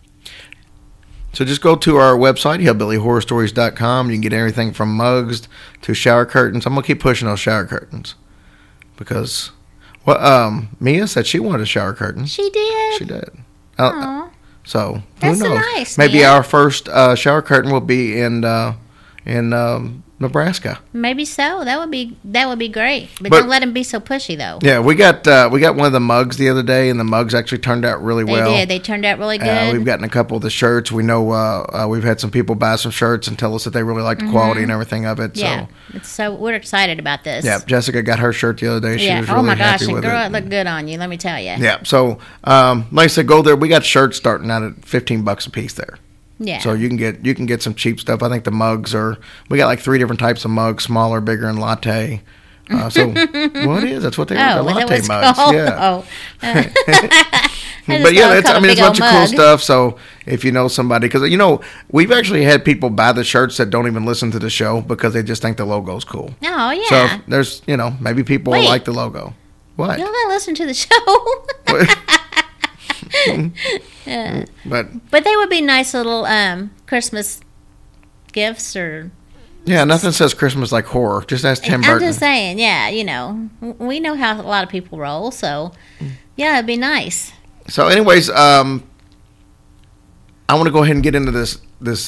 So just go to our website, hillbillyhorrorstories.com. You can get everything from mugs to shower curtains. I'm going to keep pushing those shower curtains because Mia said she wanted a shower curtain. She did? She did. Aw. So That's who knows? so nice, Maybe Mia. our first shower curtain will be in Nebraska. Maybe so. That would be great. But But- don't let him be so pushy, though. Yeah, we got one of the mugs the other day, and the mugs actually turned out really They well. did. They turned out really good. We've gotten a couple of the shirts. We know we've had some people buy some shirts and tell us that they really like the quality and everything of it. Yeah. So So we're excited about this. yeah, Jessica got her shirt the other day. She Yeah. was really Oh my gosh, happy and with girl, it. it looked good on you. Let me tell you. Yeah, so like I said, go there. We got shirts starting out at $15 a piece there. Yeah. So you can get some cheap stuff. I think the mugs we got like 3 different types of mugs: smaller, bigger, and latte. So what is? That's what they are. Oh, The is that what latte it's mugs. called? Yeah. Oh. But yeah, it's it's a bunch of cool stuff. So if you know somebody, because we've actually had people buy the shirts that don't even listen to the show because they just think the logo's cool. Oh yeah. So if there's maybe people Wait. like the logo. What? You don't gotta listen to the show. But But they would be nice little Christmas gifts or Yeah, nothing says Christmas like horror. Just ask Tim Burton. I'm just saying, yeah, we know how a lot of people roll, so yeah, it'd be nice. So, anyways, I want to go ahead and get into this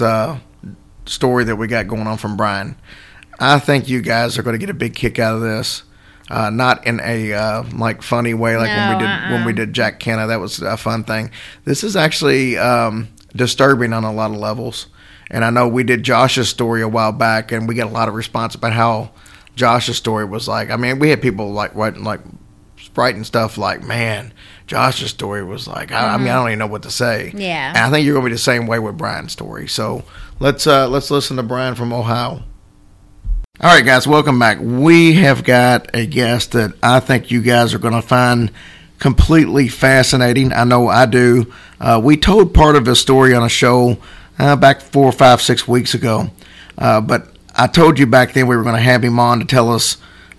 story that we got going on from Brian. I think you guys are going to get a big kick out of this. Not in a like funny way, like when we did Jack Canna. That was a fun thing. This is actually disturbing on a lot of levels. And I know we did Josh's story a while back, and we got a lot of response about how Josh's story was like. I mean, we had people like writing stuff like, "Man, Josh's story was like." I mean, I don't even know what to say. Yeah. And I think you're gonna be the same way with Brian's story. So let's listen to Brian from Ohio. All right, guys, welcome back. We have got a guest that I think you guys are going to find completely fascinating. I know I do. We told part of his story on a show back 4, 5, 6 weeks ago. But I told you back then we were going to have him on to tell us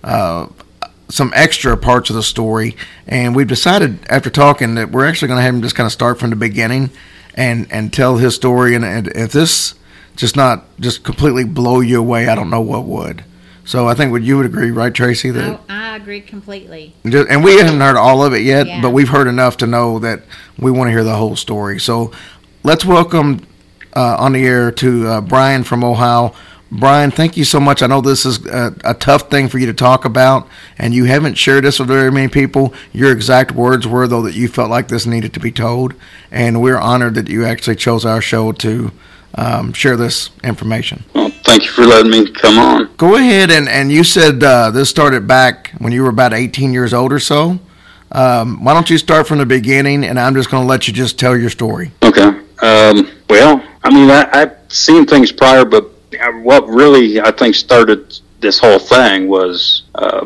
some extra parts of the story. And we've decided after talking that we're actually going to have him just kind of start from the beginning and tell his story. And if this just completely blow you away, I don't know what would. So I think you would agree, right, Tracy? That I agree completely. And we haven't heard all of it yet, but we've heard enough to know that we want to hear the whole story. So let's welcome on the air to Brian from Ohio. Brian, thank you so much. I know this is a tough thing for you to talk about, and you haven't shared this with very many people. Your exact words were, though, that you felt like this needed to be told, and we're honored that you actually chose our show to share this information. Well, thank you for letting me come on. Go ahead, and you said this started back when you were about 18 years old or so. Why don't you start from the beginning, and I'm just going to let you just tell your story. Okay. Well, I mean, I've seen things prior, but what really, I think, started this whole thing was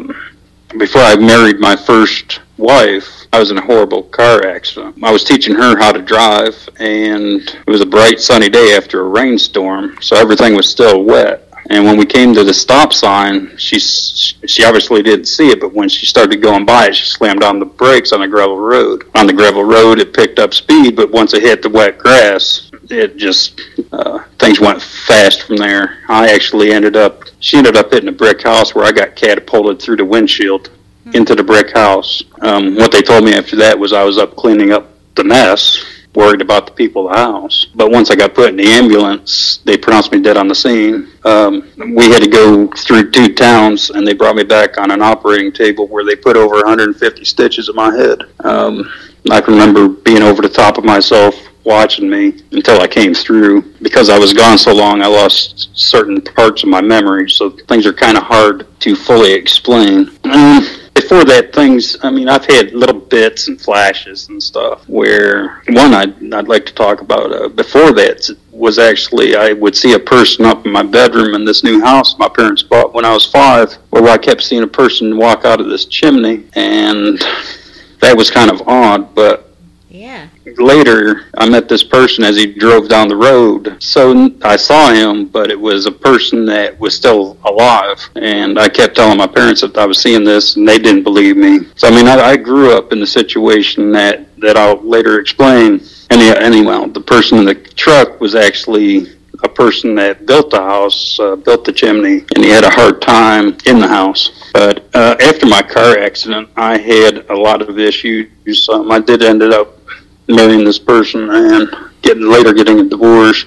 before I married my first wife, I was in a horrible car accident. I was teaching her how to drive, and it was a bright sunny day after a rainstorm, so everything was still wet. And when we came to the stop sign, she obviously didn't see it, but when she started going by it, she slammed on the brakes on the gravel road. On the gravel road, it picked up speed, but once it hit the wet grass, it just, things went fast from there. She ended up hitting a brick house where I got catapulted through the windshield into the brick house. What they told me after that was I was up cleaning up the mess, worried about the people of the house. But once I got put in the ambulance, they pronounced me dead on the scene. We had to go through 2 towns, and they brought me back on an operating table where they put over 150 stitches in my head. I can remember being over the top of myself, watching me until I came through. Because I was gone so long, I lost certain parts of my memory, so things are kind of hard to fully explain. Before that, I've had little bits and flashes and stuff where, one I'd like to talk about, before that was actually, I would see a person up in my bedroom in this new house my parents bought when I was 5, where I kept seeing a person walk out of this chimney, and that was kind of odd, but yeah. Later, I met this person as he drove down the road. So I saw him, but it was a person that was still alive. And I kept telling my parents that I was seeing this, and they didn't believe me. So, I grew up in the situation that I'll later explain. Anyway, the person in the truck was actually a person that built the house, built the chimney, and he had a hard time in the house. But after my car accident, I had a lot of issues. I did end up marrying this person and getting a divorce.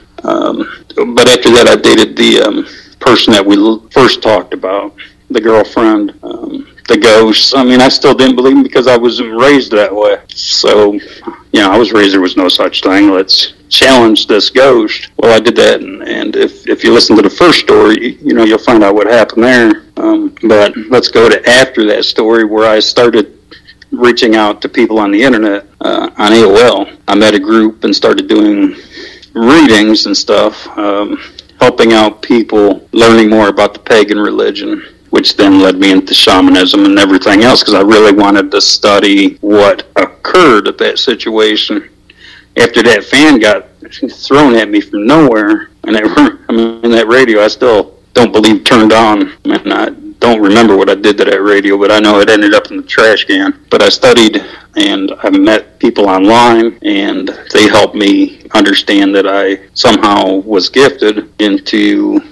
But after that, I dated the person that we first talked about, the girlfriend, the ghosts. I still didn't believe him because I wasn't raised that way. So, I was raised there was no such thing. Let's challenge this ghost. Well, I did that, and if you listen to the first story, you'll find out what happened there. But let's go to after that story, where I started reaching out to people on the internet, on AOL. I met a group and started doing readings and stuff, helping out people learning more about the pagan religion, which then led me into shamanism and everything else, because I really wanted to study what occurred at that situation. After that fan got thrown at me from nowhere, and that radio I still don't believe turned on, and I don't remember what I did to that radio, but I know it ended up in the trash can. But I studied, and I met people online, and they helped me understand that I somehow was gifted into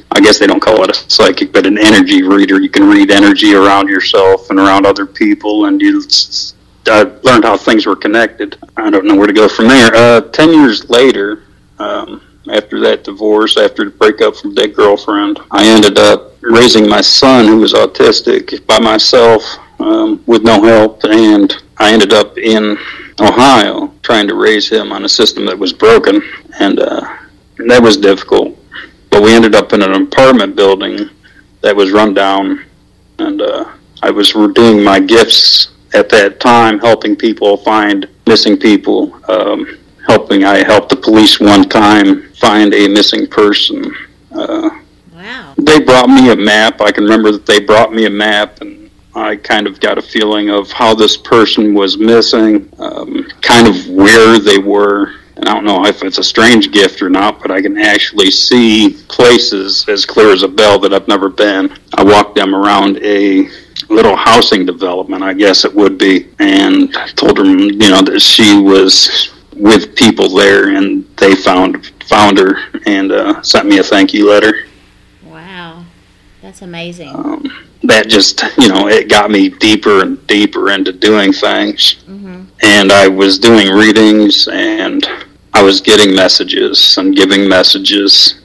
I guess they don't call it a psychic, but an energy reader. You can read energy around yourself and around other people, and I learned how things were connected. I don't know where to go from there. 10 years later, after that divorce, after the breakup from that girlfriend, I ended up raising my son, who was autistic, by myself with no help, and I ended up in Ohio trying to raise him on a system that was broken, and that was difficult. But we ended up in an apartment building that was run down, and I was doing my gifts at that time, helping people find missing people. I helped the police one time find a missing person. Wow. They brought me a map. I can remember that they brought me a map, and I kind of got a feeling of how this person was missing, kind of where they were. And I don't know if it's a strange gift or not, but I can actually see places as clear as a bell that I've never been. I walked them around a little housing development, I guess it would be, and told them, that she was with people there, and they found her and sent me a thank you letter. Wow, that's amazing. That just, it got me deeper and deeper into doing things. Mm-hmm. And I was doing readings, and I was getting messages and giving messages,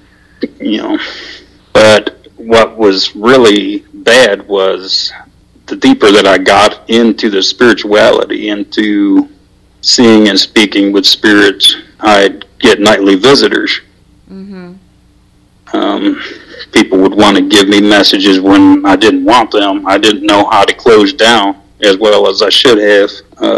But what was really bad was the deeper that I got into the spirituality, into seeing and speaking with spirits, I'd get nightly visitors. Mm-hmm. People would want to give me messages when I didn't want them. I didn't know how to close down as well as I should have.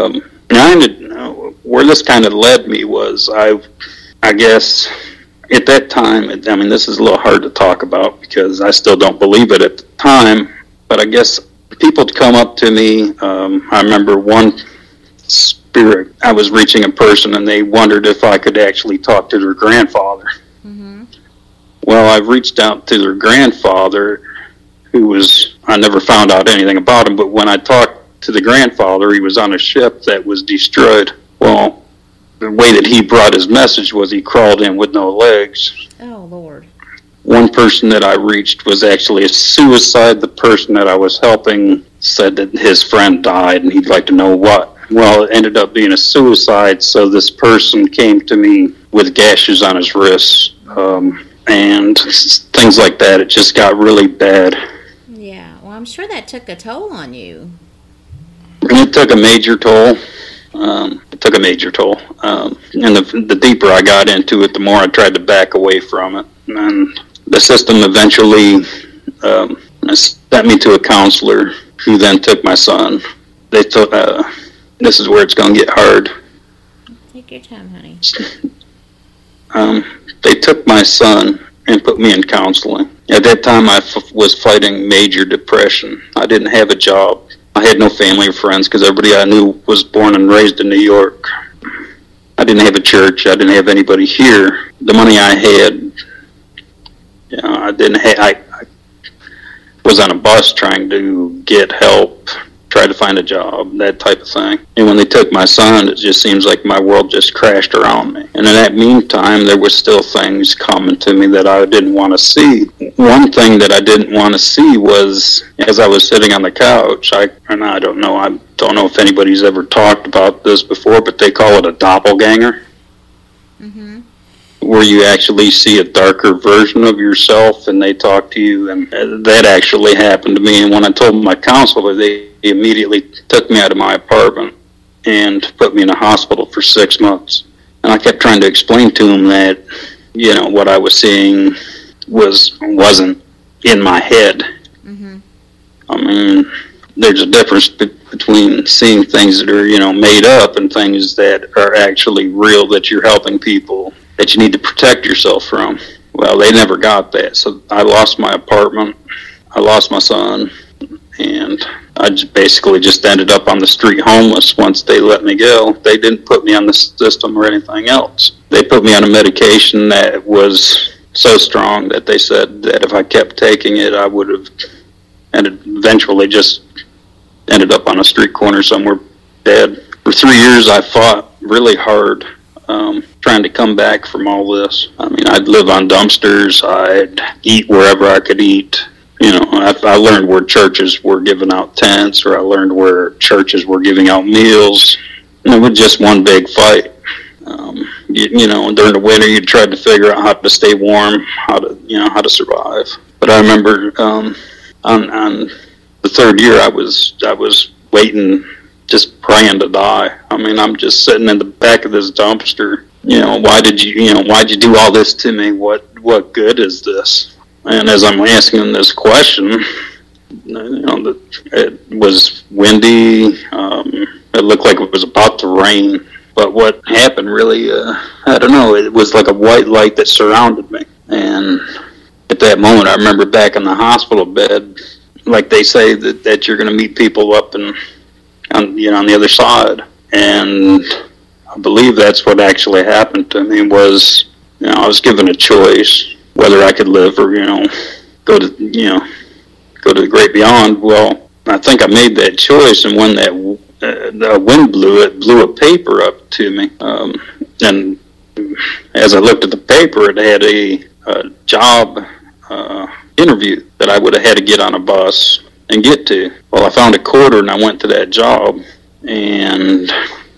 Where this kind of led me was, I guess, at that time, this is a little hard to talk about because I still don't believe it at the time, but I guess people would come up to me. I remember one spirit, I was reaching a person, and they wondered if I could actually talk to their grandfather. Mm-hmm. Well, I've reached out to their grandfather, I never found out anything about him, but when I talked to the grandfather, he was on a ship that was destroyed. Well, the way that he brought his message was he crawled in with no legs. Oh, Lord. One person that I reached was actually a suicide. The person that I was helping said that his friend died, and he'd like to know what. Well, it ended up being a suicide, so this person came to me with gashes on his wrists, and things like that. It just got really bad. Yeah, well, I'm sure that took a toll on you. It took a major toll. And the deeper I got into it, the more I tried to back away from it. And the system eventually sent me to a counselor who then took my son. They took, this is where it's going to get hard. Take your time, honey. They took my son and put me in counseling. At that time, I was fighting major depression. I didn't have a job. I had no family or friends because everybody I knew was born and raised in New York. I didn't have a church. I didn't have anybody here. The money I had, I was on a bus trying to get help, try to find a job, that type of thing. And when they took my son, it just seems like my world just crashed around me. And in that meantime, there was still things coming to me that I didn't want to see. One thing that I didn't want to see was, as I was sitting on the couch, I don't know if anybody's ever talked about this before, but they call it a doppelganger. Mm-hmm. Where you actually see a darker version of yourself and they talk to you, and that actually happened to me. And when I told my counselor, they immediately took me out of my apartment and put me in a hospital for 6 months. And I kept trying to explain to him that, what I was seeing wasn't in my head. Mm-hmm. There's a difference between seeing things that are, made up and things that are actually real, that you're helping people, that you need to protect yourself from. Well, they never got that. So I lost my apartment, I lost my son, and I basically just ended up on the street homeless once they let me go. They didn't put me on the system or anything else. They put me on a medication that was so strong that they said that if I kept taking it, I would have eventually just ended up on a street corner somewhere dead. For 3 years, I fought really hard trying to come back from all this. I mean, I'd live on dumpsters. I'd eat wherever I could eat. You know, I learned where churches were giving out tents, or I learned where churches were giving out meals. And it was just one big fight. You know, during the winter, you tried to figure out how to stay warm, how to survive. But I remember on the third year, I was waiting, just praying to die. I mean, I'm just sitting in the back of this dumpster. You know, why'd you do all this to me? What good is this? And as I'm asking them this question, you know, it was windy. It looked like it was about to rain. But what happened really, I don't know, it was like a white light that surrounded me. And at that moment, I remember back in the hospital bed, like they say that you're going to meet people up on the other side. And I believe that's what actually happened to me was, you know, I was given a choice whether I could live or, you know, go to the great beyond. Well, I think I made that choice, and when the wind blew a paper up to me. And as I looked at the paper, it had a job interview that I would have had to get on a bus and get to. Well, I found a quarter and I went to that job, and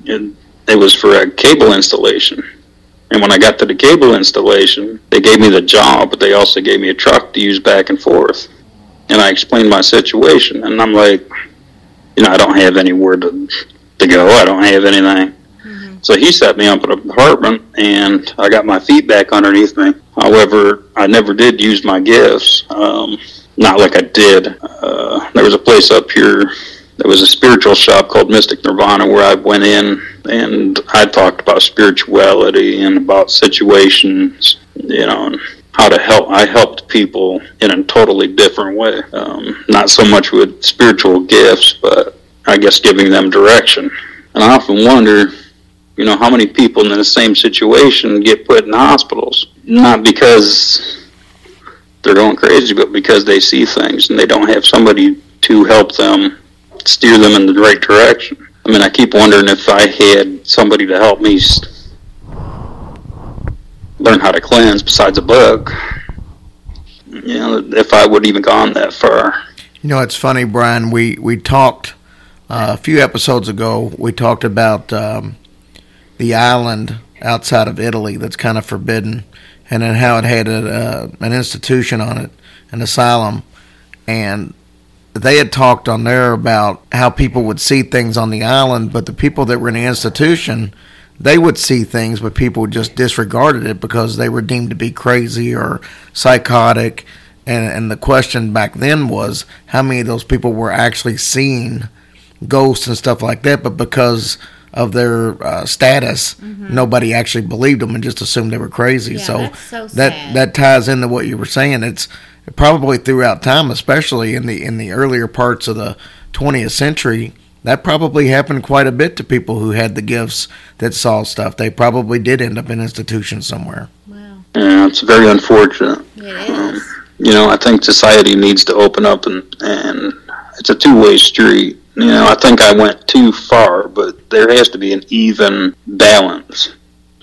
it was for a cable installation. And when I got to the cable installation, they gave me the job, but they also gave me a truck to use back and forth. And I explained my situation, and I'm like, you know, I don't have anywhere to go. I don't have anything. Mm-hmm. So he set me up in an apartment, and I got my feet back underneath me. However, I never did use my gifts. Not like I did. There was a place up here. There was a spiritual shop called Mystic Nirvana where I went in, and I talked about spirituality and about situations, you know, and how to help. I helped people in a totally different way. Not so much with spiritual gifts, but I guess giving them direction. And I often wonder, you know, how many people in the same situation get put in hospitals, not because they're going crazy, but because they see things and they don't have somebody to help them, steer them in the right direction. I mean, I keep wondering if I had somebody to help me learn how to cleanse besides a book, you know, if I would even gone that far. You know, it's funny, Brian, we talked a few episodes ago, we talked about the island outside of Italy that's kind of forbidden, and then how it had an institution on it, an asylum, and they had talked on there about how people would see things on the island, but the people that were in the institution, they would see things, but people just disregarded it because they were deemed to be crazy or psychotic. And the question back then was how many of those people were actually seeing ghosts and stuff like that, but because of their status, nobody actually believed them and just assumed they were crazy. Yeah, so that's so sad. that ties into what you were saying. It's probably throughout time, especially in the earlier parts of the 20th century, that probably happened quite a bit to people who had the gifts that saw stuff. They probably did end up in institutions somewhere. Wow. Yeah, it's very unfortunate. It is. You know, I think society needs to open up, and it's a two-way street. You know, I think I went too far, but there has to be an even balance.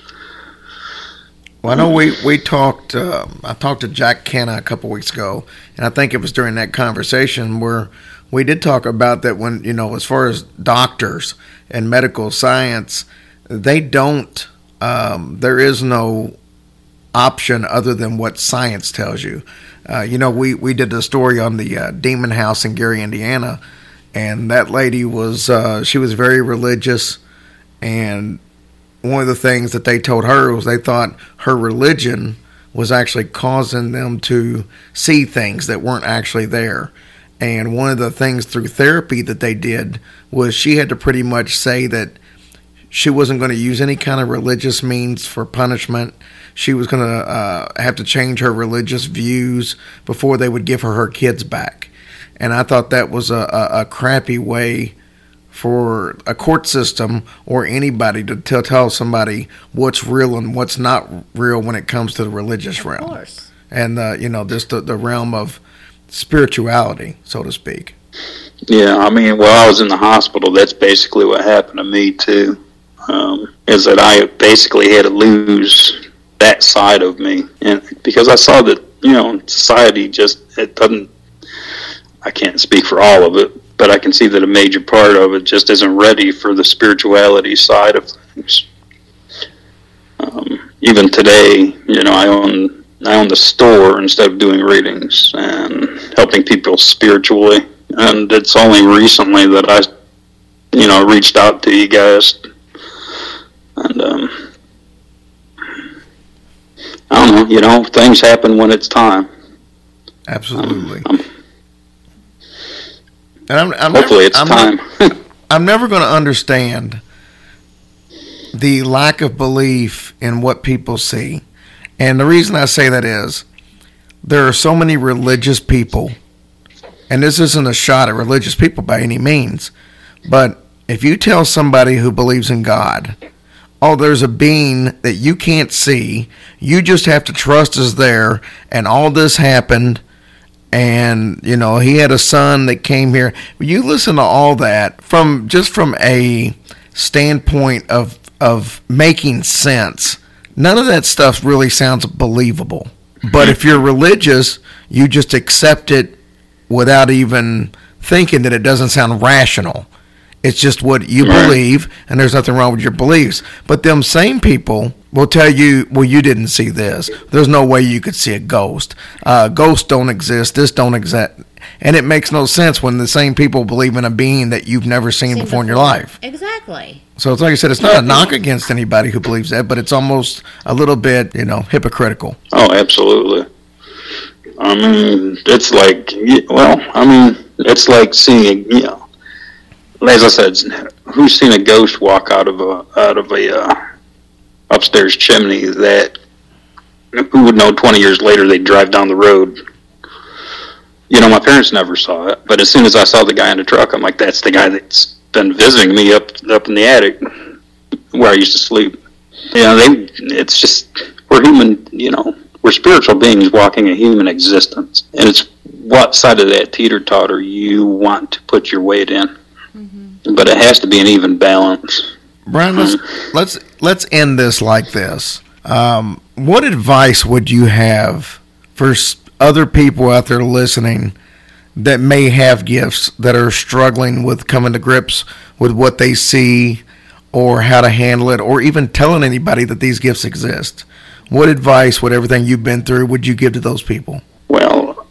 Well, I know we talked, I talked to Jack Canna a couple weeks ago, and I think it was during that conversation where we did talk about that when, you know, as far as doctors and medical science, they don't, there is no option other than what science tells you. You know, we did a story on the Demon House in Gary, Indiana, and that lady was, she was very religious, and one of the things that they told her was they thought her religion was actually causing them to see things that weren't actually there. And one of the things through therapy that they did was she had to pretty much say that she wasn't going to use any kind of religious means for punishment. She was going to have to change her religious views before they would give her kids back. And I thought that was a crappy way for a court system or anybody to tell somebody what's real and what's not real when it comes to the religious realm. Of course. And, you know, just the realm of spirituality, so to speak. Yeah, I mean, while I was in the hospital, that's basically what happened to me, too. is that I basically had to lose that side of me, and because I saw that, you know, society just, it doesn't, I can't speak for all of it, but I can see that a major part of it just isn't ready for the spirituality side of things. Even today, you know, I own the store instead of doing readings and helping people spiritually, and it's only recently that I, you know, reached out to you guys, and I don't know, you know, things happen when it's time. Absolutely. And hopefully it's time. I'm never going to understand the lack of belief in what people see. And the reason I say that is there are so many religious people, and this isn't a shot at religious people by any means, but if you tell somebody who believes in God, oh, there's a being that you can't see, you just have to trust is there, and all this happened, and, you know, he had a son that came here. You listen to all that from a standpoint of making sense. None of that stuff really sounds believable. But if you're religious, you just accept it without even thinking that it doesn't sound rational. It's just what you believe, and there's nothing wrong with your beliefs. But them same people will tell you, well, you didn't see this. There's no way you could see a ghost. Ghosts don't exist. This don't exist. And it makes no sense when the same people believe in a being that you've never seen before in your life. Exactly. So it's like I said, it's not a knock against anybody who believes that, but it's almost a little bit, you know, hypocritical. Oh, absolutely. I mean, it's like, well, I mean, it's like seeing, you know, as I said, who's seen a ghost walk out of a upstairs chimney that, who would know 20 years later they'd drive down the road? You know, my parents never saw it, but as soon as I saw the guy in the truck, I'm like, that's the guy that's been visiting me up in the attic where I used to sleep. You know, it's just, we're human, you know, we're spiritual beings walking a human existence, and it's what side of that teeter-totter you want to put your weight in. But it has to be an even balance. Brian, let's end this like this. What advice would you have for other people out there listening that may have gifts that are struggling with coming to grips with what they see or how to handle it, or even telling anybody that these gifts exist? What advice, with everything you've been through, would you give to those people? Well,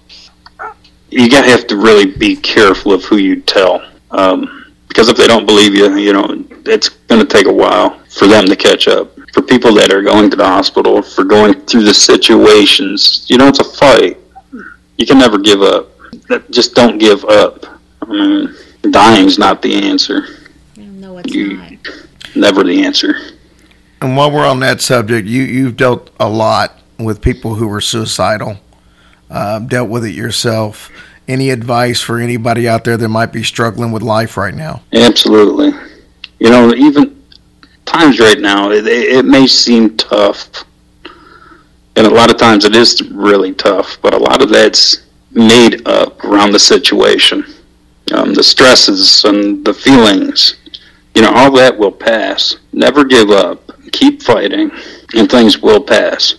you gotta have to really be careful of who you tell. Because if they don't believe you, you know, it's going to take a while for them to catch up. For people that are going to the hospital, for going through the situations, you know, it's a fight. You can never give up. Just don't give up. I mean, dying's not the answer. No, it's not. Never the answer. And while we're on that subject, you've dealt a lot with people who were suicidal, dealt with it yourself. Any advice for anybody out there that might be struggling with life right now? Absolutely. You know, even times right now, it may seem tough. And a lot of times it is really tough, but a lot of that's made up around the situation. The stresses and the feelings, you know, all that will pass. Never give up. Keep fighting, and things will pass.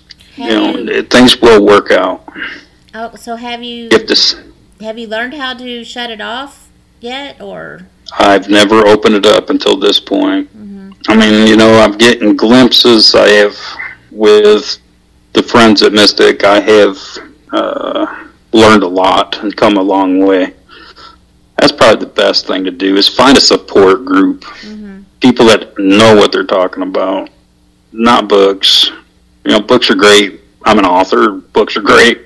Things will work out. Oh, so have you learned how to shut it off yet, or? I've never opened it up until this point. Mm-hmm. I mean, you know, I'm getting glimpses. I have, with the friends at Mystic, I have learned a lot and come a long way. That's probably the best thing to do, is find a support group. Mm-hmm. People that know what they're talking about, not books. You know, books are great. I'm an author. Books are great.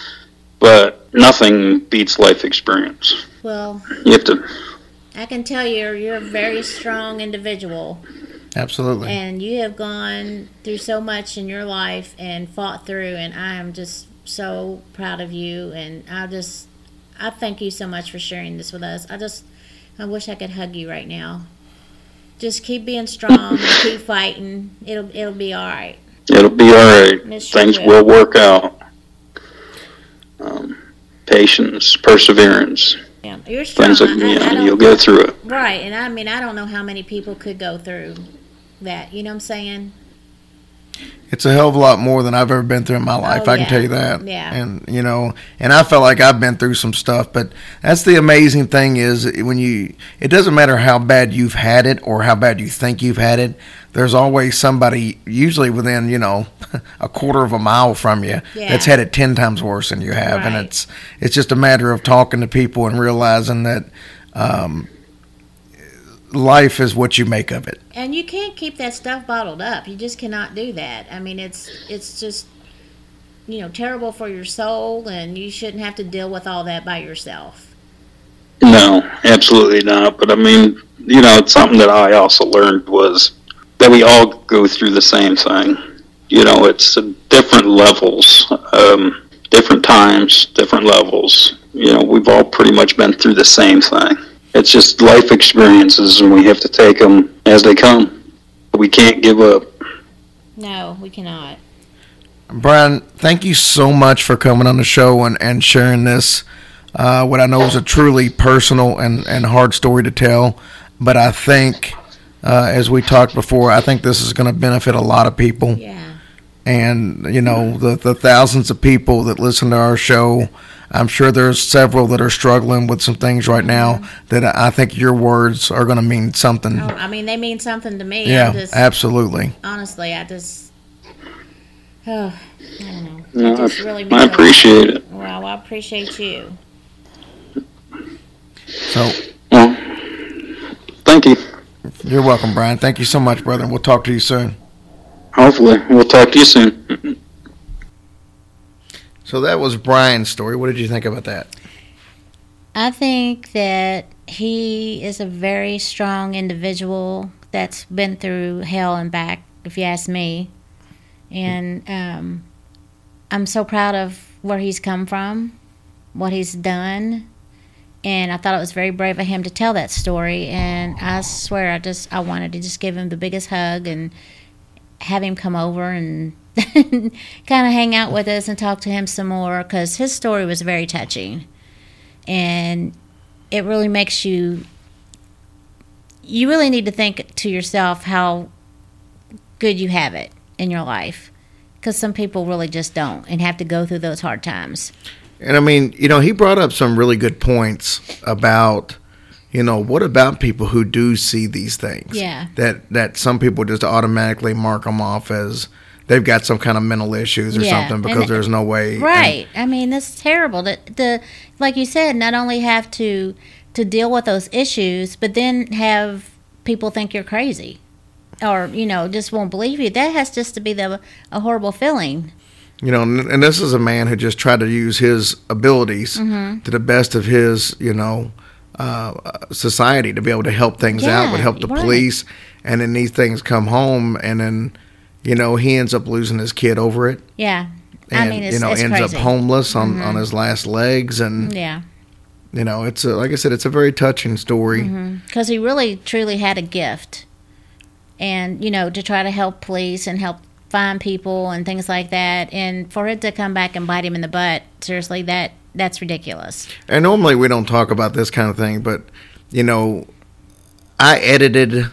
But nothing beats life experience. Well, you have to. I can tell you're a very strong individual. Absolutely. And you have gone through so much in your life and fought through, and I am just so proud of you. And I thank you so much for sharing this with us. I wish I could hug you right now. Just keep being strong, keep fighting. It'll be all right. It'll be all right. Things will work out. Patience, perseverance. Yeah, you're strong. You'll get through it. Right, and I mean, I don't know how many people could go through that. You know what I'm saying? It's a hell of a lot more than I've ever been through in my life. I can tell you that. Yeah. And, you know, and I felt like I've been through some stuff, but that's the amazing thing is it doesn't matter how bad you've had it or how bad you think you've had it. There's always somebody, usually within, you know, a quarter of a mile from you, that's had it 10 times worse than you have. Right. And it's just a matter of talking to people and realizing that, life is what you make of it. And you can't keep that stuff bottled up. You just cannot do that. I mean, it's just, you know, terrible for your soul, and you shouldn't have to deal with all that by yourself. No, absolutely not. But I mean, you know, it's something that I also learned was that we all go through the same thing. You know, it's different levels, different times, different levels. You know, we've all pretty much been through the same thing. It's just life experiences, and we have to take them as they come. We can't give up. No, we cannot. Brian, thank you so much for coming on the show and sharing this, what I know is a truly personal and hard story to tell. But I think, as we talked before, I think this is going to benefit a lot of people. Yeah. And, you know, the thousands of people that listen to our show, I'm sure there's several that are struggling with some things right now that I think your words are going to mean something. Oh, I mean, they mean something to me. Yeah, absolutely. Honestly, I don't know. No, It just really I means a lot. appreciate it. Well, I appreciate you. So, Well, thank you. you're welcome, Brian. Thank you so much, brother. We'll talk to you soon. Hopefully, we'll talk to you soon. So that was Brian's story. What did you think about that? I think that he is a very strong individual that's been through hell and back, if you ask me. And I'm so proud of where he's come from, what he's done. And I thought it was very brave of him to tell that story. And I swear, I wanted to just give him the biggest hug and have him come over and kind of hang out with us and talk to him some more, because his story was very touching. And it really makes you really need to think to yourself how good you have it in your life, because some people really just don't and have to go through those hard times. And I mean, you know, he brought up some really good points about, you know, what about people who do see these things? Yeah. That some people just automatically mark them off as they've got some kind of mental issues or something because there's no way. Right. I mean, that's terrible. Like you said, not only have to deal with those issues, but then have people think you're crazy or, you know, just won't believe you. That has just to be a horrible feeling. You know, and this is a man who just tried to use his abilities to the best of his, you know, society to be able to help things out, would help the police. And then these things come home, and then, you know, he ends up losing his kid over it. Yeah. And, I mean, it's ends crazy. up homeless on his last legs. And, you know, it's like I said, it's a very touching story. Because he really, truly had a gift. And, you know, to try to help police and help find people and things like that. And for it to come back and bite him in the butt, seriously, that's ridiculous. And normally we don't talk about this kind of thing, but, you know, I edited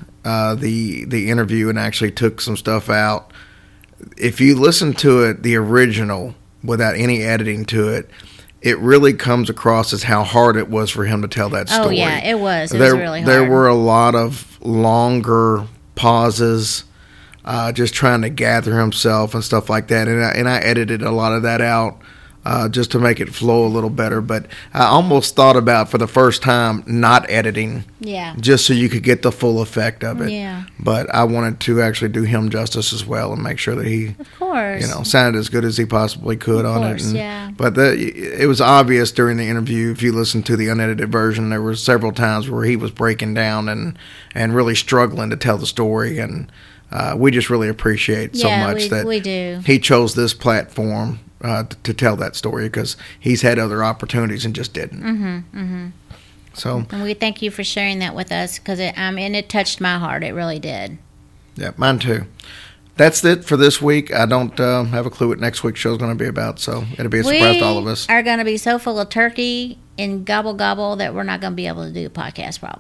the interview and actually took some stuff out. If you listen to it, the original, without any editing to it, it really comes across as how hard it was for him to tell that story. Oh, yeah, it was. It was really hard. There were a lot of longer pauses, just trying to gather himself and stuff like that. And I edited a lot of that out just to make it flow a little better. But I almost thought about, for the first time, not editing. Yeah. Just so you could get the full effect of it. Yeah. But I wanted to actually do him justice as well and make sure that he, of course, you know, sounded as good as he possibly could on it. And, yeah. But it was obvious during the interview, if you listen to the unedited version, there were several times where he was breaking down and really struggling to tell the story. And we just really appreciate so much that we do. He chose this platform to tell that story, because he's had other opportunities and just didn't. So, and we thank you for sharing that with us, because it touched my heart. It really did. Yeah, mine too. That's it for this week. I don't have a clue what next week's show is going to be about, so it'll be a surprise to all of us. We are going to be so full of turkey and gobble gobble that we're not going to be able to do a podcast probably.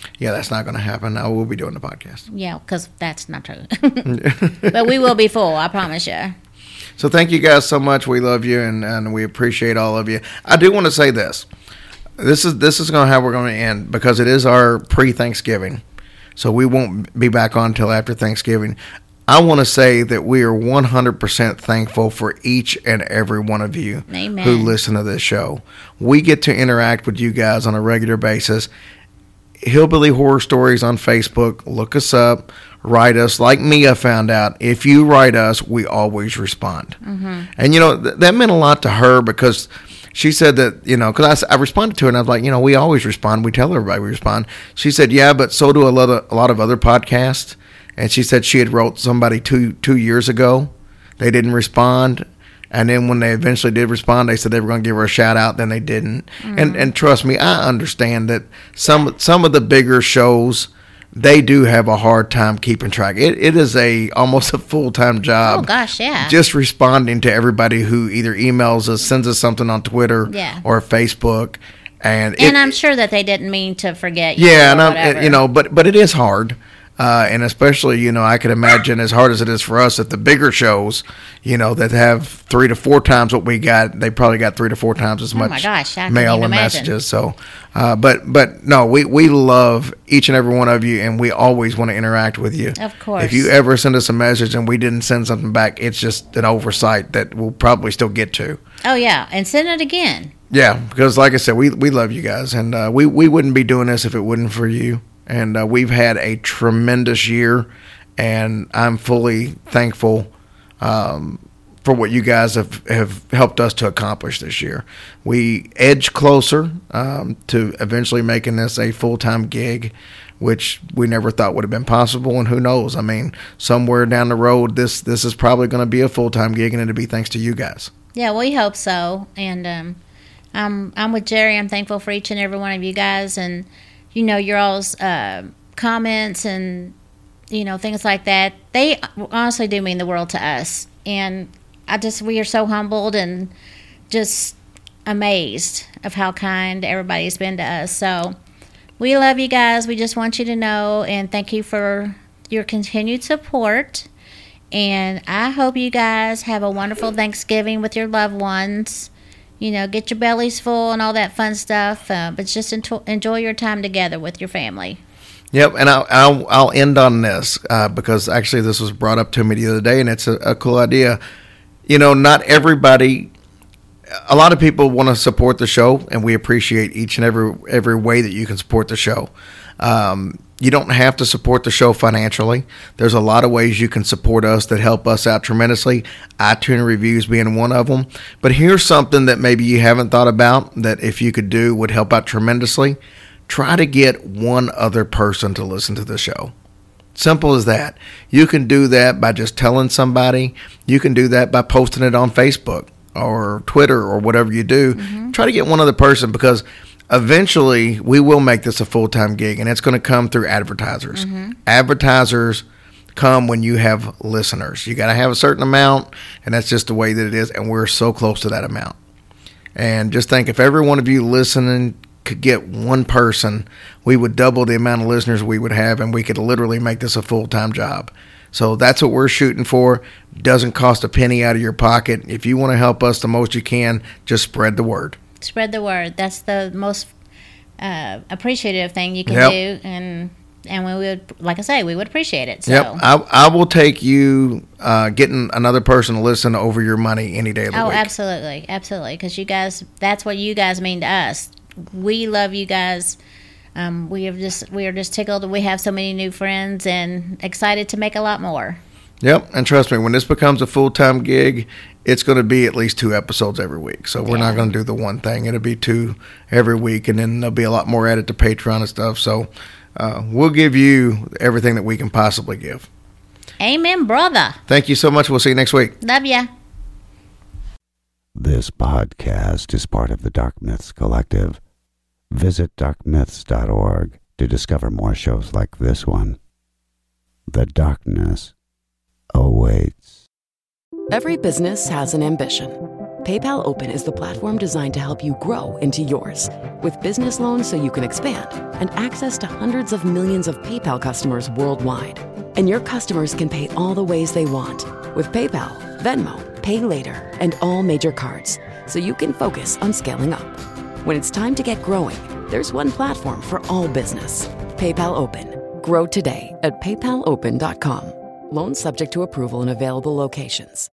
Yeah, that's not going to happen. No, we'll be doing the podcast. Yeah, because that's not true. But we will be full, I promise you. So thank you guys so much. We love you, and we appreciate all of you. I do want to say this. This is going to how we're going to end, because it is our pre-Thanksgiving. So we won't be back on until after Thanksgiving. I want to say that we are 100% thankful for each and every one of you Amen. who listen to this show. We get to interact with you guys on a regular basis. Hillbilly Horror Stories on Facebook. Look us up. Write us. Like Mia found out, if you write us, we always respond. Mm-hmm. And, you know, that meant a lot to her, because she said that, you know, because I responded to her, and I was like, you know, we always respond. We tell everybody we respond. She said, yeah, but so do a lot of other podcasts. And she said she had wrote somebody two years ago. They didn't respond. And then when they eventually did respond, they said they were going to give her a shout out. Then they didn't. Mm-hmm. And trust me, I understand that some of the bigger shows, they do have a hard time keeping track. It is almost a full-time job. Oh, gosh, yeah. Just responding to everybody who either emails us, sends us something on Twitter or Facebook. And I'm sure that they didn't mean to forget you. Yeah, and you know, but it is hard. And especially, you know, I could imagine as hard as it is for us at the bigger shows, you know, that have 3 to 4 times what we got, they probably got 3 to 4 times as much mail and messages. So, but no, we love each and every one of you, and we always want to interact with you. Of course. If you ever send us a message and we didn't send something back, it's just an oversight that we'll probably still get to. Oh, yeah. And send it again. Yeah, because like I said, we love you guys, and we wouldn't be doing this if it wasn't for you. And we've had a tremendous year, and I'm fully thankful for what you guys have helped us to accomplish this year. We edged closer to eventually making this a full-time gig, which we never thought would have been possible, and who knows? I mean, somewhere down the road, this is probably going to be a full-time gig, and it'll be thanks to you guys. Yeah, we hope so. And I'm with Jerry. I'm thankful for each and every one of you guys, and you know, your all's comments and, you know, things like that. They honestly do mean the world to us. And we are so humbled and just amazed of how kind everybody's been to us. So we love you guys. We just want you to know, and thank you for your continued support. And I hope you guys have a wonderful Thanksgiving with your loved ones. You know, get your bellies full and all that fun stuff, but just enjoy your time together with your family. Yep, and I'll end on this because actually this was brought up to me the other day, and it's a cool idea. You know, not everybody, a lot of people want to support the show, and we appreciate each and every way that you can support the show. You don't have to support the show financially. There's a lot of ways you can support us that help us out tremendously, iTunes reviews being one of them. But here's something that maybe you haven't thought about that if you could do would help out tremendously. Try to get one other person to listen to the show. Simple as that. You can do that by just telling somebody. You can do that by posting it on Facebook or Twitter or whatever you do. Mm-hmm. Try to get one other person, because eventually we will make this a full-time gig, and it's going to come through advertisers. Mm-hmm. Advertisers come when you have listeners. You got to have a certain amount, and that's just the way that it is, and we're so close to that amount. And just think, if every one of you listening could get one person, we would double the amount of listeners we would have, and we could literally make this a full-time job. So that's what we're shooting for. Doesn't cost a penny out of your pocket. If you want to help us the most you can, just spread the word. Spread the word. That's the most appreciative thing you can do, and we would, like I say, we would appreciate it. So. Yep, I will take you getting another person to listen over your money any day of the week. Oh, absolutely, because you guys, that's what you guys mean to us. We love you guys. We are just tickled that we have so many new friends and excited to make a lot more. Yep, and trust me, when this becomes a full-time gig, it's going to be at least 2 episodes every week. So we're not going to do the one thing. It'll be 2 every week, and then there'll be a lot more added to Patreon and stuff. So we'll give you everything that we can possibly give. Amen, brother. Thank you so much. We'll see you next week. Love ya. This podcast is part of the Dark Myths Collective. Visit darkmyths.org to discover more shows like this one. The darkness awaits. Every business has an ambition. PayPal Open is the platform designed to help you grow into yours. With business loans so you can expand and access to hundreds of millions of PayPal customers worldwide. And your customers can pay all the ways they want with PayPal, Venmo, Pay Later, and all major cards, so you can focus on scaling up. When it's time to get growing, there's one platform for all business. PayPal Open. Grow today at paypalopen.com. Loans subject to approval in available locations.